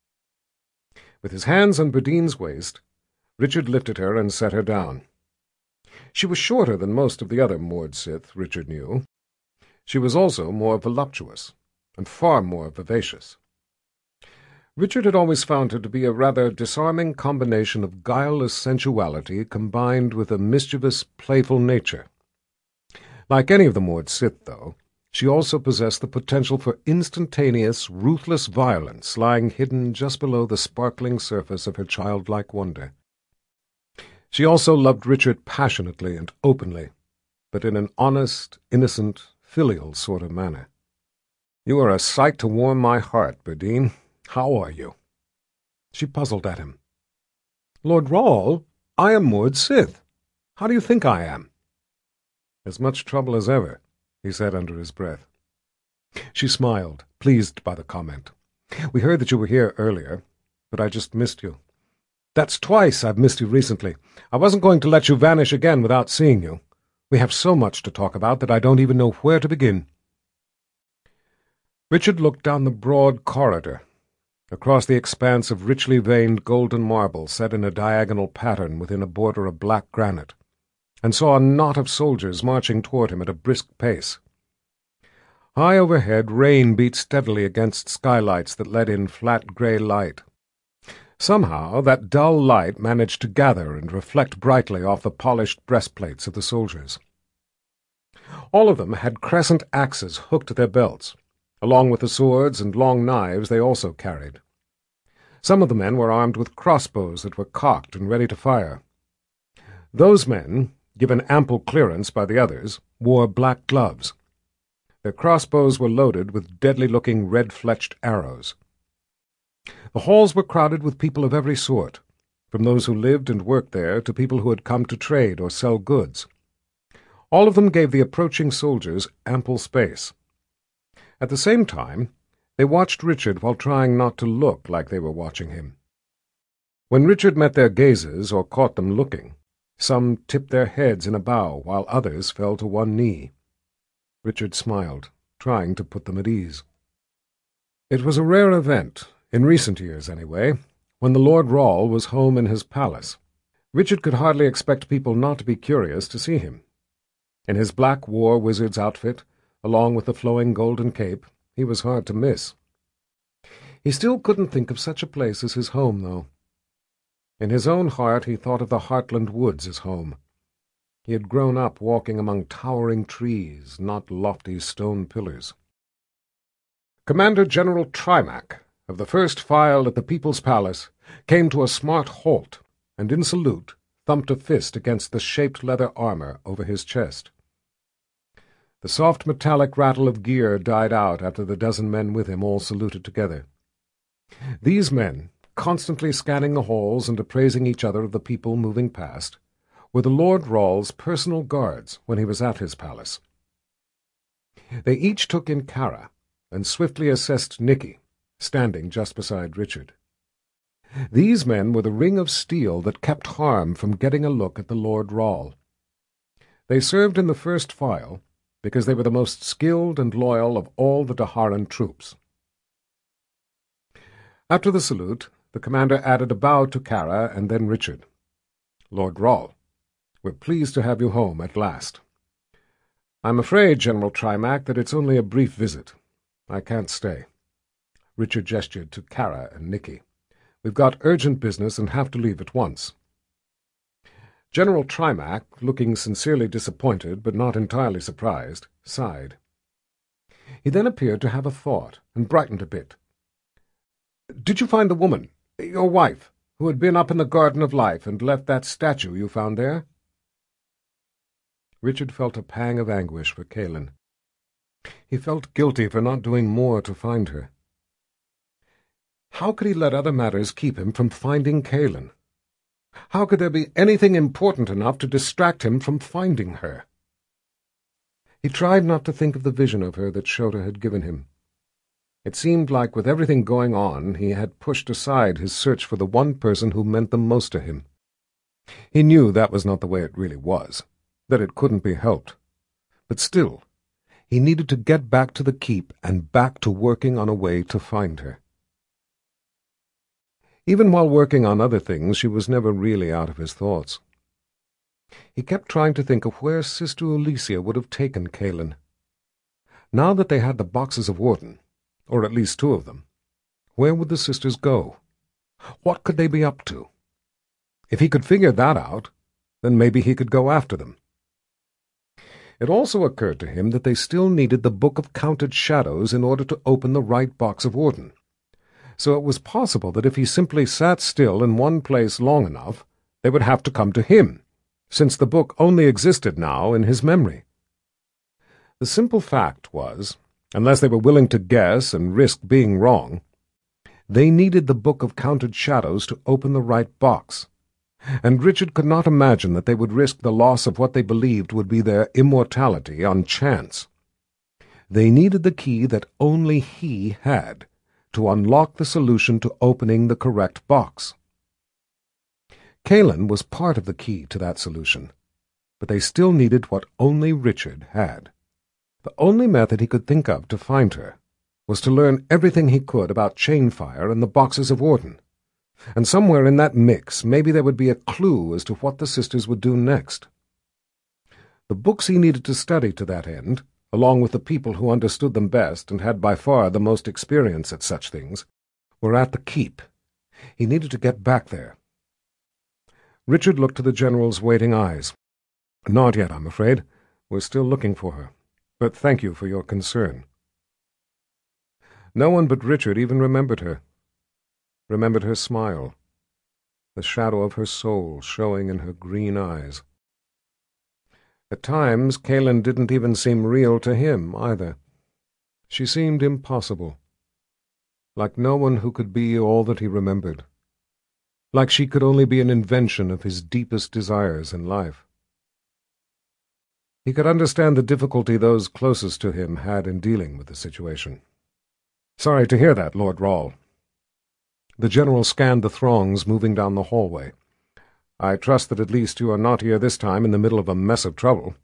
With his hands on Berdine's waist, Richard lifted her and set her down. She was shorter than most of the other Mord Sith, Richard knew. She was also more voluptuous, and far more vivacious. Richard had always found her to be a rather disarming combination of guileless sensuality combined with a mischievous, playful nature. Like any of the Mord Sith, though, she also possessed the potential for instantaneous, ruthless violence lying hidden just below the sparkling surface of her childlike wonder. She also loved Richard passionately and openly, but in an honest, innocent, filial sort of manner. "You are a sight to warm my heart, Berdine. How are you?" She puzzled at him. "Lord Rawl, I am Mord Sith. How do you think I am?" "As much trouble as ever," he said under his breath. She smiled, pleased by the comment. "We heard that you were here earlier, but I just missed you. That's twice I've missed you recently. I wasn't going to let you vanish again without seeing you. We have so much to talk about that I don't even know where to begin." Richard looked down the broad corridor, across the expanse of richly veined golden marble set in a diagonal pattern within a border of black granite, and saw a knot of soldiers marching toward him at a brisk pace. High overhead, rain beat steadily against skylights that let in flat grey light. Somehow that dull light managed to gather and reflect brightly off the polished breastplates of the soldiers. All of them had crescent axes hooked to their belts, along with the swords and long knives they also carried. Some of the men were armed with crossbows that were cocked and ready to fire. Those men, given ample clearance by the others, wore black gloves. Their crossbows were loaded with deadly-looking red-fletched arrows. The halls were crowded with people of every sort, from those who lived and worked there to people who had come to trade or sell goods. All of them gave the approaching soldiers ample space. At the same time, they watched Richard while trying not to look like they were watching him. When Richard met their gazes or caught them looking, some tipped their heads in a bow while others fell to one knee. Richard smiled, trying to put them at ease. It was a rare event, in recent years anyway, when the Lord Rawl was home in his palace. Richard could hardly expect people not to be curious to see him. In his black war wizard's outfit, along with the flowing golden cape, he was hard to miss. He still couldn't think of such a place as his home, though. In his own heart he thought of the Heartland Woods as home. He had grown up walking among towering trees, not lofty stone pillars. Commander General Trimac, of the first file at the People's Palace, came to a smart halt, and in salute thumped a fist against the shaped leather armor over his chest. The soft metallic rattle of gear died out after the dozen men with him all saluted together. These men, constantly scanning the halls and appraising each other of the people moving past, were the Lord Rawl's personal guards when he was at his palace. They each took in Kara and swiftly assessed Nicky, standing just beside Richard. These men were the ring of steel that kept harm from getting a look at the Lord Rawl. They served in the first file because they were the most skilled and loyal of all the Daharan troops. After the salute, the commander added a bow to Kara and then Richard. "Lord Rawl, we're pleased to have you home at last. I'm afraid, General Trimac, that it's only a brief visit. I can't stay." Richard gestured to Kara and Nicky. "We've got urgent business and have to leave at once." General Trimac, looking sincerely disappointed but not entirely surprised, sighed. He then appeared to have a thought, and brightened a bit. "Did you find the woman, your wife, who had been up in the Garden of Life and left that statue you found there?" Richard felt a pang of anguish for Kaelin. He felt guilty for not doing more to find her. How could he let other matters keep him from finding Kaelin? How could there be anything important enough to distract him from finding her? He tried not to think of the vision of her that Shota had given him. It seemed like, with everything going on, he had pushed aside his search for the one person who meant the most to him. He knew that was not the way it really was, that it couldn't be helped. But still, he needed to get back to the keep and back to working on a way to find her. Even while working on other things, she was never really out of his thoughts. He kept trying to think of where Sister Alicia would have taken Kaelin. Now that they had the boxes of Warden, or at least 2 of them, where would the sisters go? What could they be up to? If he could figure that out, then maybe he could go after them. It also occurred to him that they still needed the Book of Counted Shadows in order to open the right box of Warden. So it was possible that if he simply sat still in one place long enough, they would have to come to him, since the book only existed now in his memory. The simple fact was, unless they were willing to guess and risk being wrong, they needed the Book of Counted Shadows to open the right box, and Richard could not imagine that they would risk the loss of what they believed would be their immortality on chance. They needed the key that only he had, to unlock the solution to opening the correct box. Kaelin was part of the key to that solution, but they still needed what only Richard had. The only method he could think of to find her was to learn everything he could about Chainfire and the boxes of Warden, and somewhere in that mix maybe there would be a clue as to what the sisters would do next. The books he needed to study to that end, along with the people who understood them best and had by far the most experience at such things, were at the keep. He needed to get back there. Richard looked to the General's waiting eyes. "Not yet, I'm afraid. We're still looking for her. But thank you for your concern." No one but Richard even remembered her smile, the shadow of her soul showing in her green eyes. At times, Kaelin didn't even seem real to him, either. She seemed impossible, like no one who could be all that he remembered, like she could only be an invention of his deepest desires in life. He could understand the difficulty those closest to him had in dealing with the situation. "Sorry to hear that, Lord Rawle." The General scanned the throngs moving down the hallway. "I trust that at least you are not here this time in the middle of a mess of trouble."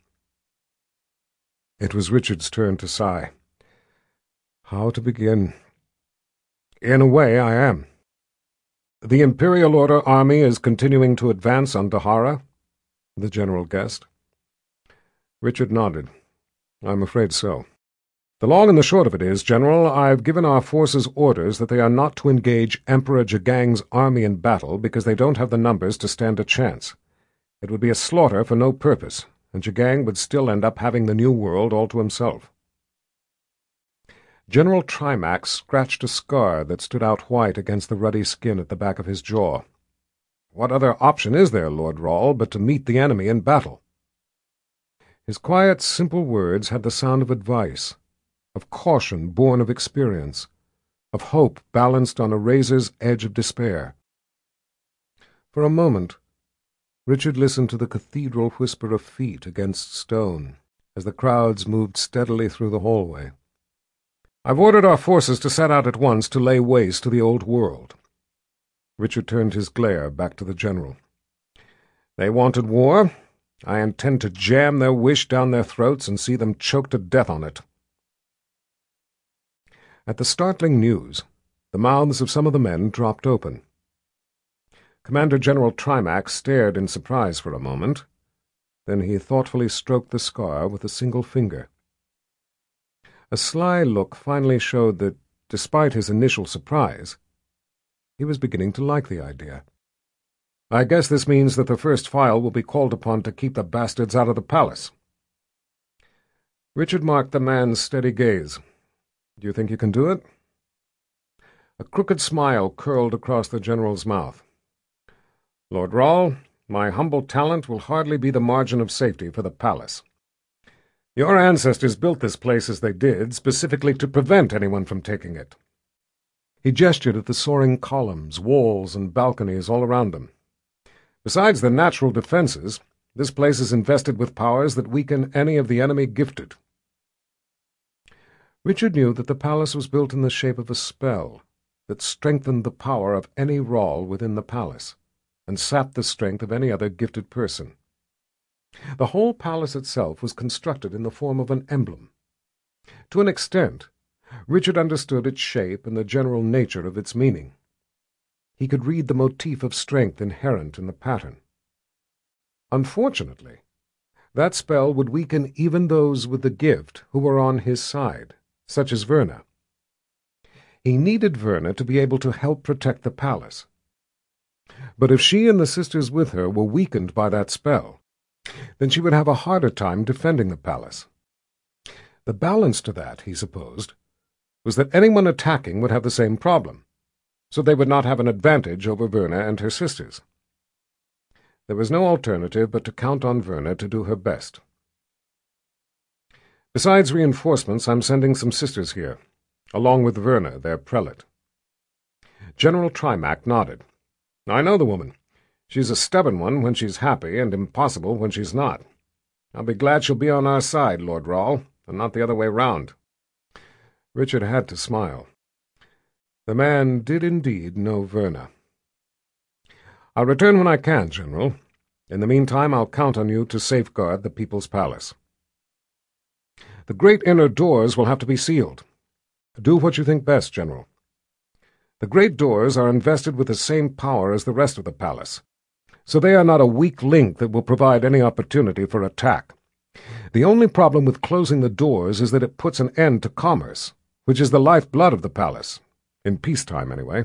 It was Richard's turn to sigh. How to begin? "In a way, I am. The Imperial Order army is continuing to advance on Dahara?" the General guessed. Richard nodded. "I'm afraid so. The long and the short of it is, General, I've given our forces orders that they are not to engage Emperor Jagang's army in battle because they don't have the numbers to stand a chance. It would be a slaughter for no purpose, and Jagang would still end up having the New World all to himself." General Trimac scratched a scar that stood out white against the ruddy skin at the back of his jaw. "What other option is there, Lord Rawle, but to meet the enemy in battle?" His quiet, simple words had the sound of advice, of caution born of experience, of hope balanced on a razor's edge of despair. For a moment, Richard listened to the cathedral whisper of feet against stone as the crowds moved steadily through the hallway. "I've ordered our forces to set out at once to lay waste to the old world." Richard turned his glare back to the General. "They wanted war. I intend to jam their wish down their throats and see them choke to death on it." At the startling news, the mouths of some of the men dropped open. Commander General Trimac stared in surprise for a moment. Then he thoughtfully stroked the scar with a single finger. A sly look finally showed that, despite his initial surprise, he was beginning to like the idea. I guess this means that the first file will be called upon to keep the bastards out of the palace." Richard marked the man's steady gaze. "Do you think you can do it?" A crooked smile curled across the general's mouth. "Lord Rawle, my humble talent will hardly be the margin of safety for the palace. Your ancestors built this place as they did, specifically to prevent anyone from taking it." He gestured at the soaring columns, walls, and balconies all around them. "Besides the natural defenses, this place is invested with powers that weaken any of the enemy gifted." Richard knew that the palace was built in the shape of a spell that strengthened the power of any Rawle within the palace, and sapped the strength of any other gifted person. The whole palace itself was constructed in the form of an emblem. To an extent, Richard understood its shape and the general nature of its meaning. He could read the motif of strength inherent in the pattern. Unfortunately, that spell would weaken even those with the gift who were on his side, such as Verna. He needed Verna to be able to help protect the palace. But if she and the sisters with her were weakened by that spell, then she would have a harder time defending the palace. The balance to that, he supposed, was that anyone attacking would have the same problem, so they would not have an advantage over Verna and her sisters. There was no alternative but to count on Verna to do her best. "Besides reinforcements, I'm sending some sisters here, along with Verna, their prelate." General Trimac nodded. "I know the woman. She's a stubborn one when she's happy and impossible when she's not. I'll be glad she'll be on our side, Lord Rawle, and not the other way round." Richard had to smile. The man did indeed know Verna. "I'll return when I can, General. In the meantime, I'll count on you to safeguard the People's Palace. The great inner doors will have to be sealed. Do what you think best, General. The great doors are invested with the same power as the rest of the palace, so they are not a weak link that will provide any opportunity for attack. The only problem with closing the doors is that it puts an end to commerce, which is the lifeblood of the palace, in peacetime anyway."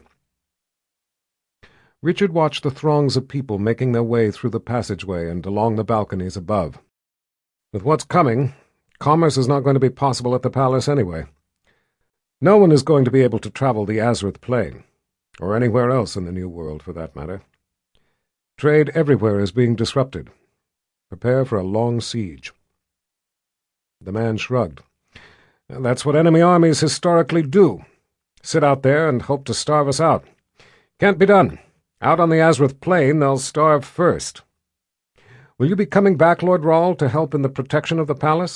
Richard watched the throngs of people making their way through the passageway and along the balconies above. With what's coming, commerce is not going to be possible at the palace anyway. No one is going to be able to travel the Azrith Plain, or anywhere else in the New World for that matter. Trade everywhere is being disrupted. Prepare for a long siege. The man shrugged. "That's what enemy armies historically do. Sit out there and hope to starve us out. Can't be done. Out on the Azrith Plain, they'll starve first. Will you be coming back, Lord Rawle, to help in the protection of the palace?"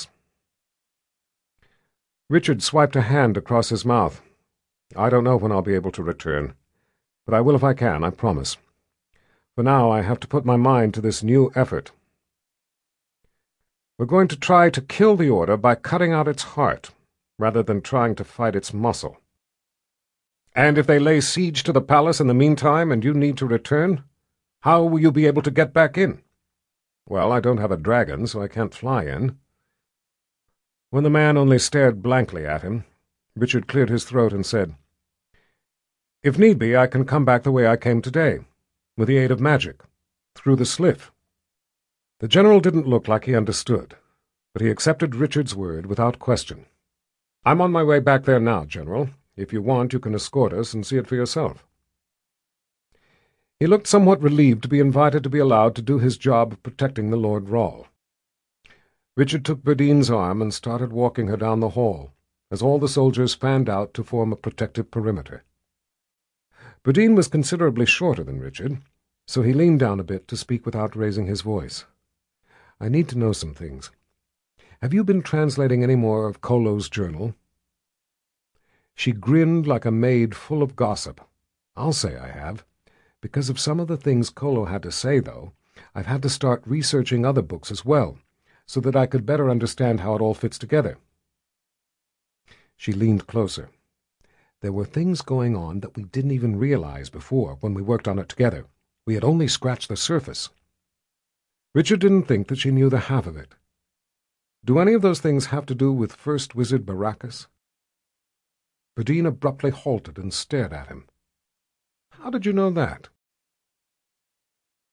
Richard swiped a hand across his mouth. "I don't know when I'll be able to return, but I will if I can, I promise. For now, I have to put my mind to this new effort. We're going to try to kill the Order by cutting out its heart, rather than trying to fight its muscle. And if they lay siege to the palace in the meantime and you need to return, how will you be able to get back in?" "Well, I don't have a dragon, so I can't fly in." When the man only stared blankly at him, Richard cleared his throat and said, "If need be, I can come back the way I came today, with the aid of magic, through the Sliff." The general didn't look like he understood, but he accepted Richard's word without question. "I'm on my way back there now, General. If you want, you can escort us and see it for yourself." He looked somewhat relieved to be invited to be allowed to do his job of protecting the Lord Rawle. Richard took Berdine's arm and started walking her down the hall, as all the soldiers fanned out to form a protective perimeter. Berdine was considerably shorter than Richard, so he leaned down a bit to speak without raising his voice. "I need to know some things. Have you been translating any more of Kolo's journal?" She grinned like a maid full of gossip. "I'll say I have. Because of some of the things Kolo had to say, though, I've had to start researching other books as well, so that I could better understand how it all fits together." She leaned closer. "There were things going on that we didn't even realize before when we worked on it together. We had only scratched the surface." Richard didn't think that she knew the half of it. "Do any of those things have to do with First Wizard Baracus?" Berdine abruptly halted and stared at him. "How did you know that?"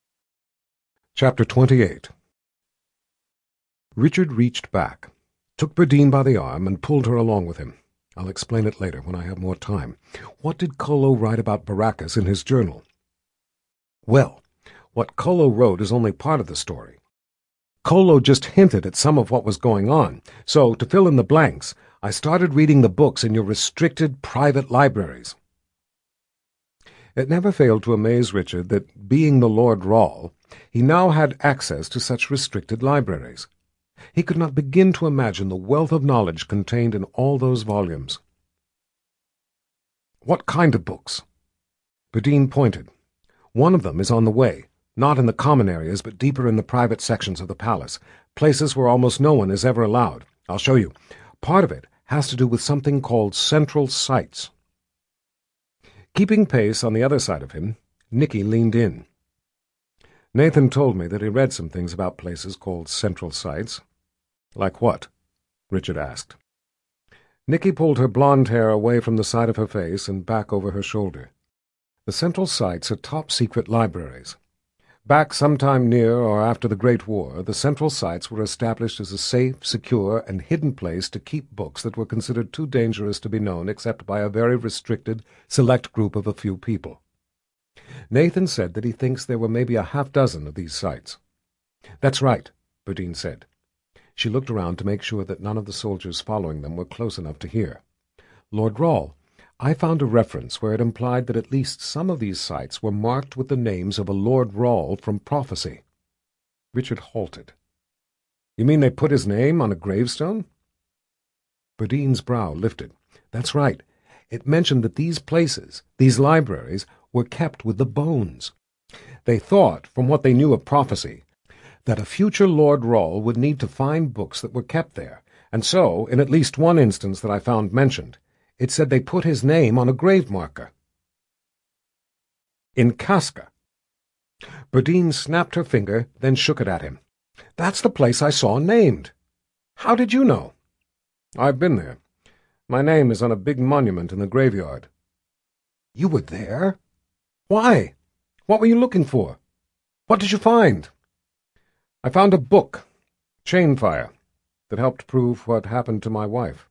Chapter 28. Richard reached back, took Burdine by the arm, and pulled her along with him. I'll explain it later when I have more time. What did Kolo write about Baracus in his journal? Well, what Kolo wrote is only part of the story. Kolo just hinted at some of what was going on, so to fill in the blanks, I started reading the books in your restricted private libraries. It never failed to amaze Richard that, being the Lord Rawl, he now had access to such restricted libraries. He could not begin to imagine the wealth of knowledge contained in all those volumes. What kind of books? Burdine pointed. One of them is on the way, not in the common areas, but deeper in the private sections of the palace, places where almost no one is ever allowed. I'll show you. Part of it has to do with something called central sites. Keeping pace on the other side of him, Nicky leaned in. Nathan told me that he read some things about places called central sites. Like what? Richard asked. Nicky pulled her blonde hair away from the side of her face and back over her shoulder. The central sites are top-secret libraries. Back sometime near or after the Great War, the central sites were established as a safe, secure, and hidden place to keep books that were considered too dangerous to be known except by a very restricted, select group of a few people. Nathan said that he thinks there were maybe a half-dozen of these sites. That's right, Burdine said. She looked around to make sure that none of the soldiers following them were close enough to hear. Lord Rawl, I found a reference where it implied that at least some of these sites were marked with the names of a Lord Rawl from prophecy. Richard halted. You mean they put his name on a gravestone? Burdine's brow lifted. That's right. It mentioned that these places, these libraries, were kept with the bones. They thought, from what they knew of prophecy, that a future Lord Rawl would need to find books that were kept there, and so, in at least one instance that I found mentioned, it said they put his name on a grave marker. In Casca. Burdine snapped her finger, then shook it at him. That's the place I saw named. How did you know? I've been there. My name is on a big monument in the graveyard. You were there? Why? What were you looking for? What did you find? I found a book, Chainfire, that helped prove what happened to my wife.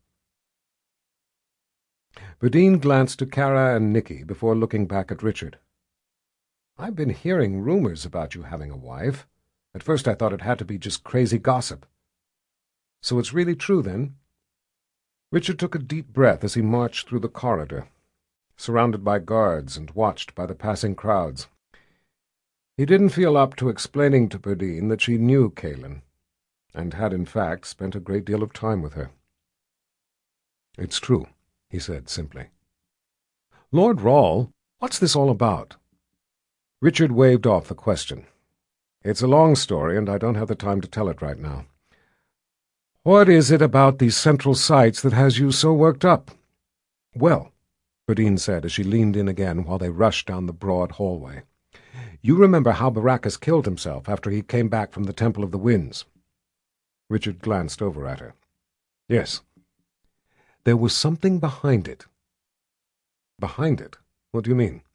Burdine glanced to Kara and Nicky before looking back at Richard. I've been hearing rumors about you having a wife. At first I thought it had to be just crazy gossip. So it's really true, then? Richard took a deep breath as he marched through the corridor, surrounded by guards and watched by the passing crowds. He didn't feel up to explaining to Burdine that she knew Kaelin, and had in fact spent a great deal of time with her. It's true, he said simply. Lord Rawl, what's this all about? Richard waved off the question. It's a long story, and I don't have the time to tell it right now. What is it about these central sites that has you so worked up? Well, Burdine said as she leaned in again while they rushed down the broad hallway. You remember how Baracus killed himself after he came back from the Temple of the Winds? Richard glanced over at her. Yes. There was something behind it. Behind it? What do you mean?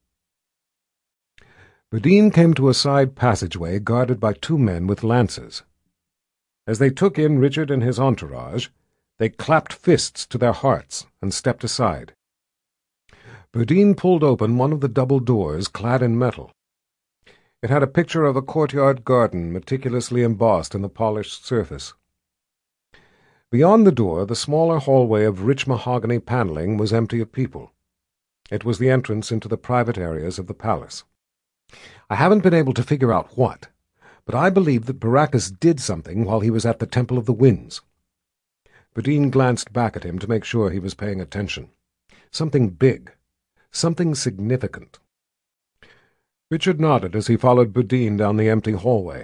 Burdine came to a side passageway guarded by two men with lances. As they took in Richard and his entourage, they clapped fists to their hearts and stepped aside. Burdine pulled open one of the double doors clad in metal. It had a picture of a courtyard garden meticulously embossed in the polished surface. Beyond the door, the smaller hallway of rich mahogany paneling was empty of people. It was the entrance into the private areas of the palace. I haven't been able to figure out what, but I believe that Baracus did something while he was at the Temple of the Winds. Burdine glanced back at him to make sure he was paying attention. Something big. Something significant. Richard nodded as he followed Burdine down the empty hallway.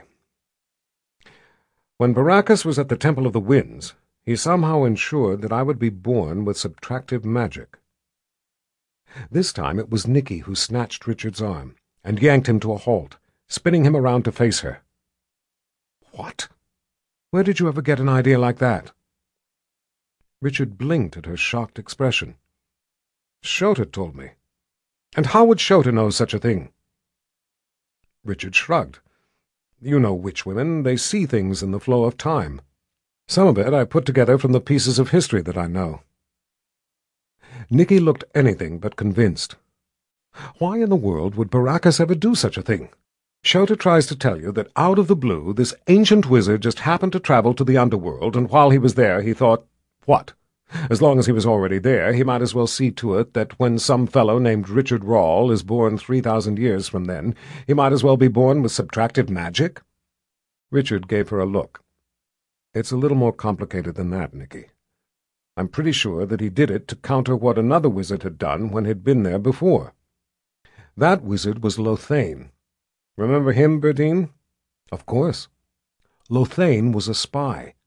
When Baracus was at the Temple of the Winds, he somehow ensured that I would be born with subtractive magic. This time it was Nicky who snatched Richard's arm and yanked him to a halt, spinning him around to face her. What? Where did you ever get an idea like that? Richard blinked at her shocked expression. Shota told me. And how would Shota know such a thing? Richard shrugged. You know witchwomen, they see things in the flow of time. Some of it I put together from the pieces of history that I know." Nicky looked anything but convinced. Why in the world would Baracus ever do such a thing? Shota tries to tell you that out of the blue this ancient wizard just happened to travel to the underworld, and while he was there he thought, what? As long as he was already there, he might as well see to it that when some fellow named Richard Rawle is born 3,000 years from then, he might as well be born with subtractive magic? Richard gave her a look. "It's a little more complicated than that, Nicky. I'm pretty sure that he did it to counter what another wizard had done when he'd been there before. That wizard was Lothane. Remember him, Berdine?" "Of course." "Lothane was a spy."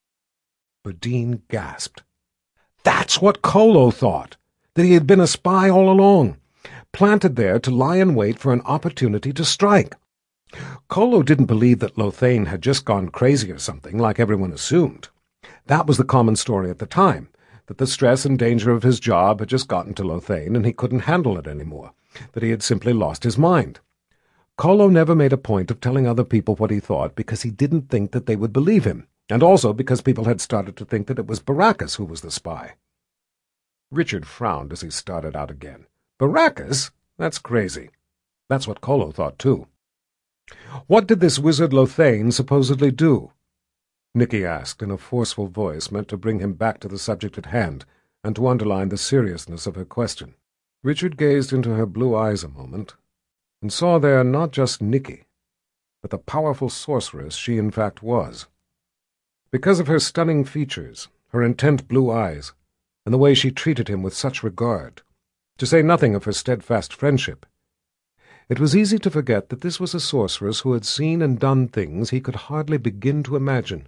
Berdine gasped. That's what Kolo thought, that he had been a spy all along, planted there to lie in wait for an opportunity to strike. Kolo didn't believe that Lothane had just gone crazy or something, like everyone assumed. That was the common story at the time, that the stress and danger of his job had just gotten to Lothane and he couldn't handle it anymore, that he had simply lost his mind. Kolo never made a point of telling other people what he thought because he didn't think that they would believe him, and also because people had started to think that it was Baracus who was the spy. Richard frowned as he started out again. Baracus? That's crazy. That's what Kolo thought, too. What did this wizard Lothane supposedly do? Nicky asked in a forceful voice meant to bring him back to the subject at hand and to underline the seriousness of her question. Richard gazed into her blue eyes a moment and saw there not just Nicky, but the powerful sorceress she in fact was. Because of her stunning features, her intent blue eyes, and the way she treated him with such regard, to say nothing of her steadfast friendship, it was easy to forget that this was a sorceress who had seen and done things he could hardly begin to imagine.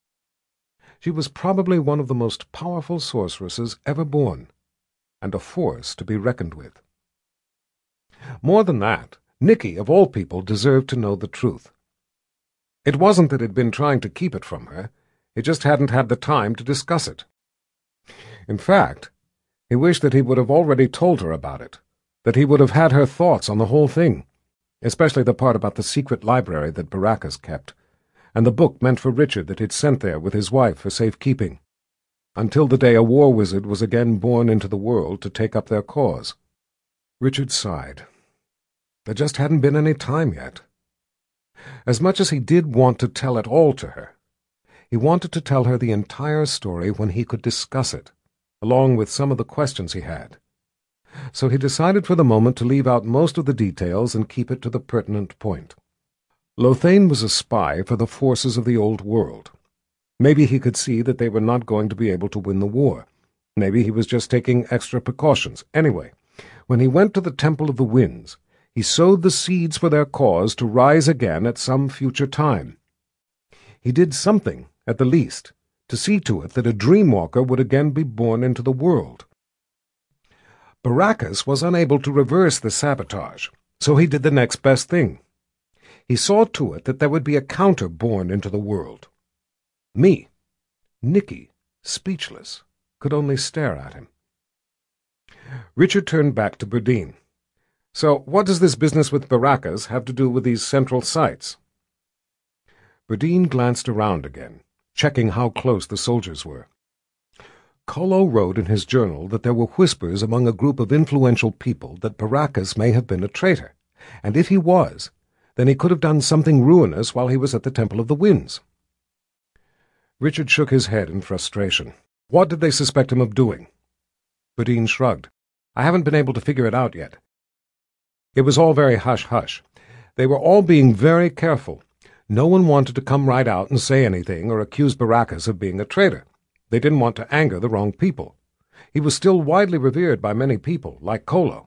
She was probably one of the most powerful sorceresses ever born, and a force to be reckoned with. More than that, Nicky, of all people, deserved to know the truth. It wasn't that he'd been trying to keep it from her, he just hadn't had the time to discuss it. In fact, he wished that he would have already told her about it, that he would have had her thoughts on the whole thing, especially the part about the secret library that Baracus kept, and the book meant for Richard that he'd sent there with his wife for safekeeping, until the day a war wizard was again born into the world to take up their cause. Richard sighed. There just hadn't been any time yet. As much as he did want to tell it all to her, he wanted to tell her the entire story when he could discuss it, along with some of the questions he had. So he decided for the moment to leave out most of the details and keep it to the pertinent point. Lothane was a spy for the forces of the old world. Maybe he could see that they were not going to be able to win the war. Maybe he was just taking extra precautions. Anyway, when he went to the Temple of the Winds, he sowed the seeds for their cause to rise again at some future time. He did something, at the least, to see to it that a dreamwalker would again be born into the world. Baracus was unable to reverse the sabotage, so he did the next best thing. He saw to it that there would be a counter born into the world. Me, Nicky, speechless, could only stare at him. Richard turned back to Berdine. So what does this business with Baracus have to do with these central sites? Berdine glanced around again, checking how close the soldiers were. Kolo wrote in his journal that there were whispers among a group of influential people that Baracus may have been a traitor, and if he was, then he could have done something ruinous while he was at the Temple of the Winds. Richard shook his head in frustration. What did they suspect him of doing? Berdine shrugged. I haven't been able to figure it out yet. It was all very hush-hush. They were all being very careful. No one wanted to come right out and say anything or accuse Baracus of being a traitor. They didn't want to anger the wrong people. He was still widely revered by many people, like Kolo.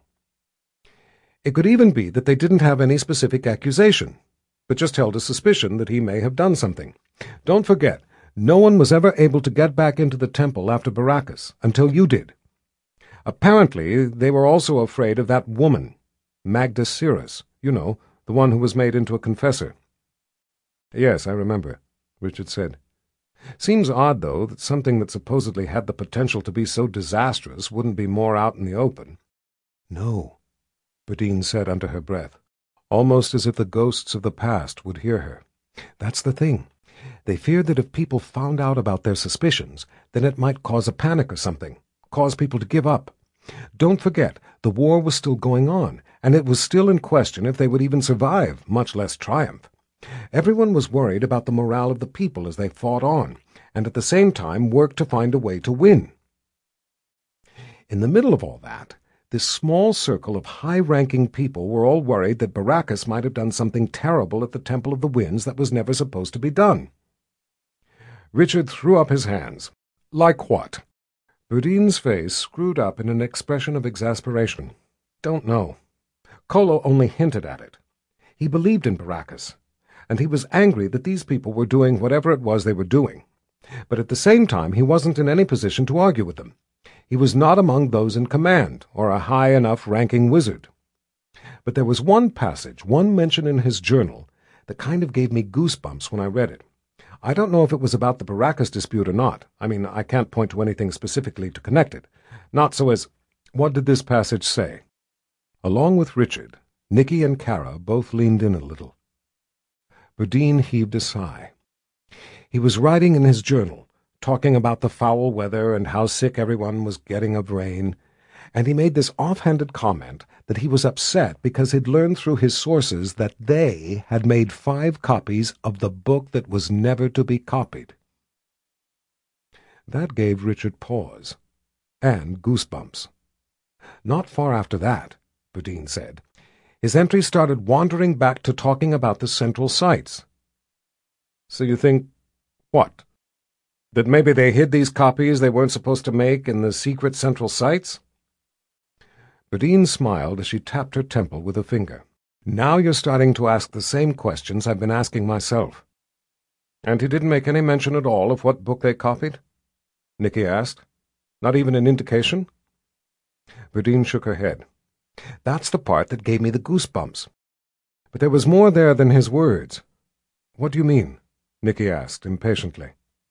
It could even be that they didn't have any specific accusation, but just held a suspicion that he may have done something. Don't forget, no one was ever able to get back into the temple after Baracus, until you did. Apparently, they were also afraid of that woman, Magda Cirrus, you know, the one who was made into a confessor. Yes, I remember, Richard said. Seems odd, though, that something that supposedly had the potential to be so disastrous wouldn't be more out in the open. No, Berdine said under her breath, almost as if the ghosts of the past would hear her. That's the thing. They feared that if people found out about their suspicions, then it might cause a panic or something, cause people to give up. Don't forget, the war was still going on, and it was still in question if they would even survive, much less triumph. Everyone was worried about the morale of the people as they fought on, and at the same time worked to find a way to win. In the middle of all that, this small circle of high-ranking people were all worried that Baracus might have done something terrible at the Temple of the Winds that was never supposed to be done. Richard threw up his hands. Like what? Boudin's face screwed up in an expression of exasperation. Don't know. Kolo only hinted at it. He believed in Baracus, and he was angry that these people were doing whatever it was they were doing. But at the same time he wasn't in any position to argue with them. He was not among those in command, or a high enough ranking wizard. But there was one passage, one mention in his journal, that kind of gave me goosebumps when I read it. I don't know if it was about the Baracus dispute or not. I mean, I can't point to anything specifically to connect it. Not so as... What did this passage say? Along with Richard, Nicky and Kara both leaned in a little. Boudin heaved a sigh. He was writing in his journal, talking about the foul weather and how sick everyone was getting of rain, and he made this offhanded comment that he was upset because he'd learned through his sources that they had made 5 copies of the book that was never to be copied. That gave Richard pause, and goosebumps. Not far after that, Boudin said, his entry started wandering back to talking about the central sites. So you think, what? That maybe they hid these copies they weren't supposed to make in the secret central sites? Boudin smiled as she tapped her temple with a finger. Now you're starting to ask the same questions I've been asking myself. And he didn't make any mention at all of what book they copied? Nicky asked. Not even an indication? Boudin shook her head. That's the part that gave me the goosebumps. But there was more there than his words. What do you mean? Nicky asked impatiently.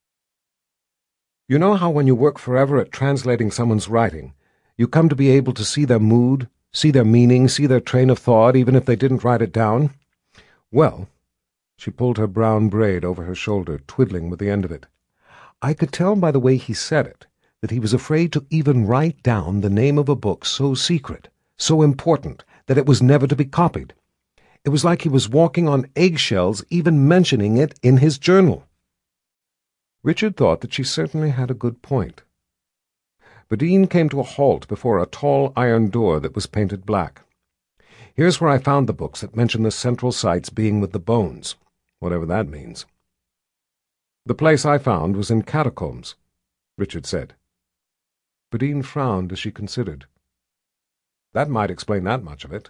You know how when you work forever at translating someone's writing, you come to be able to see their mood, see their meaning, see their train of thought, even if they didn't write it down? Well, she pulled her brown braid over her shoulder, twiddling with the end of it. I could tell by the way he said it that he was afraid to even write down the name of a book so secret, so important, that it was never to be copied. It was like he was walking on eggshells even mentioning it in his journal. Richard thought that she certainly had a good point. Boudin came to a halt before a tall iron door that was painted black. Here's where I found the books that mention the central sites being with the bones, whatever that means. The place I found was in catacombs, Richard said. Boudin frowned as she considered. That might explain that much of it.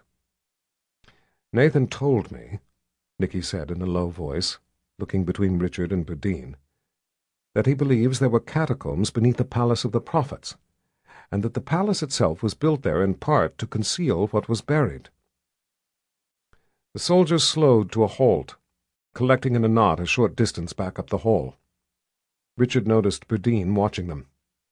Nathan told me, Nicky said in a low voice, looking between Richard and Boudin, that he believes there were catacombs beneath the Palace of the Prophets, and that the palace itself was built there in part to conceal what was buried. The soldiers slowed to a halt, collecting in a knot a short distance back up the hall. Richard noticed Boudin watching them.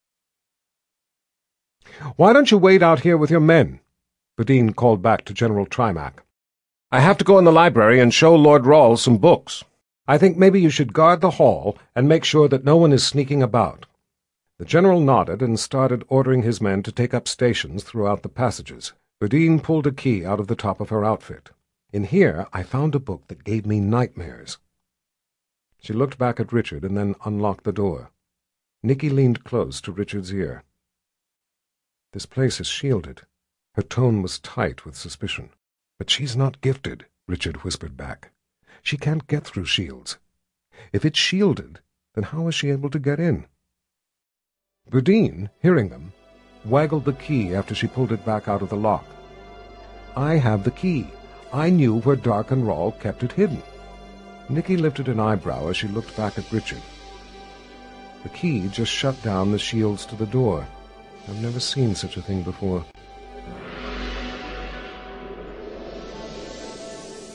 "Why don't you wait out here with your men?" Boudin called back to General Trimac. "I have to go in the library and show Lord Rawls some books. I think maybe you should guard the hall and make sure that no one is sneaking about." The general nodded and started ordering his men to take up stations throughout the passages. Boudin pulled a key out of the top of her outfit. "In here I found a book that gave me nightmares." She looked back at Richard and then unlocked the door. Nicky leaned close to Richard's ear. "This place is shielded." Her tone was tight with suspicion. "But she's not gifted," Richard whispered back. "She can't get through shields. If it's shielded, then how is she able to get in?" Boudin, hearing them, waggled the key after she pulled it back out of the lock. "I have the key. I knew where Dark and Rawl kept it hidden." Nicky lifted an eyebrow as she looked back at Richard. "The key just shut down the shields to the door. I've never seen such a thing before."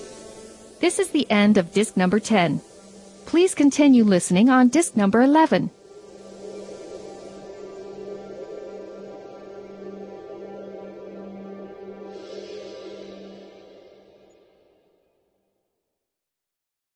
This is the end of disc number 10. Please continue listening on disc number 11.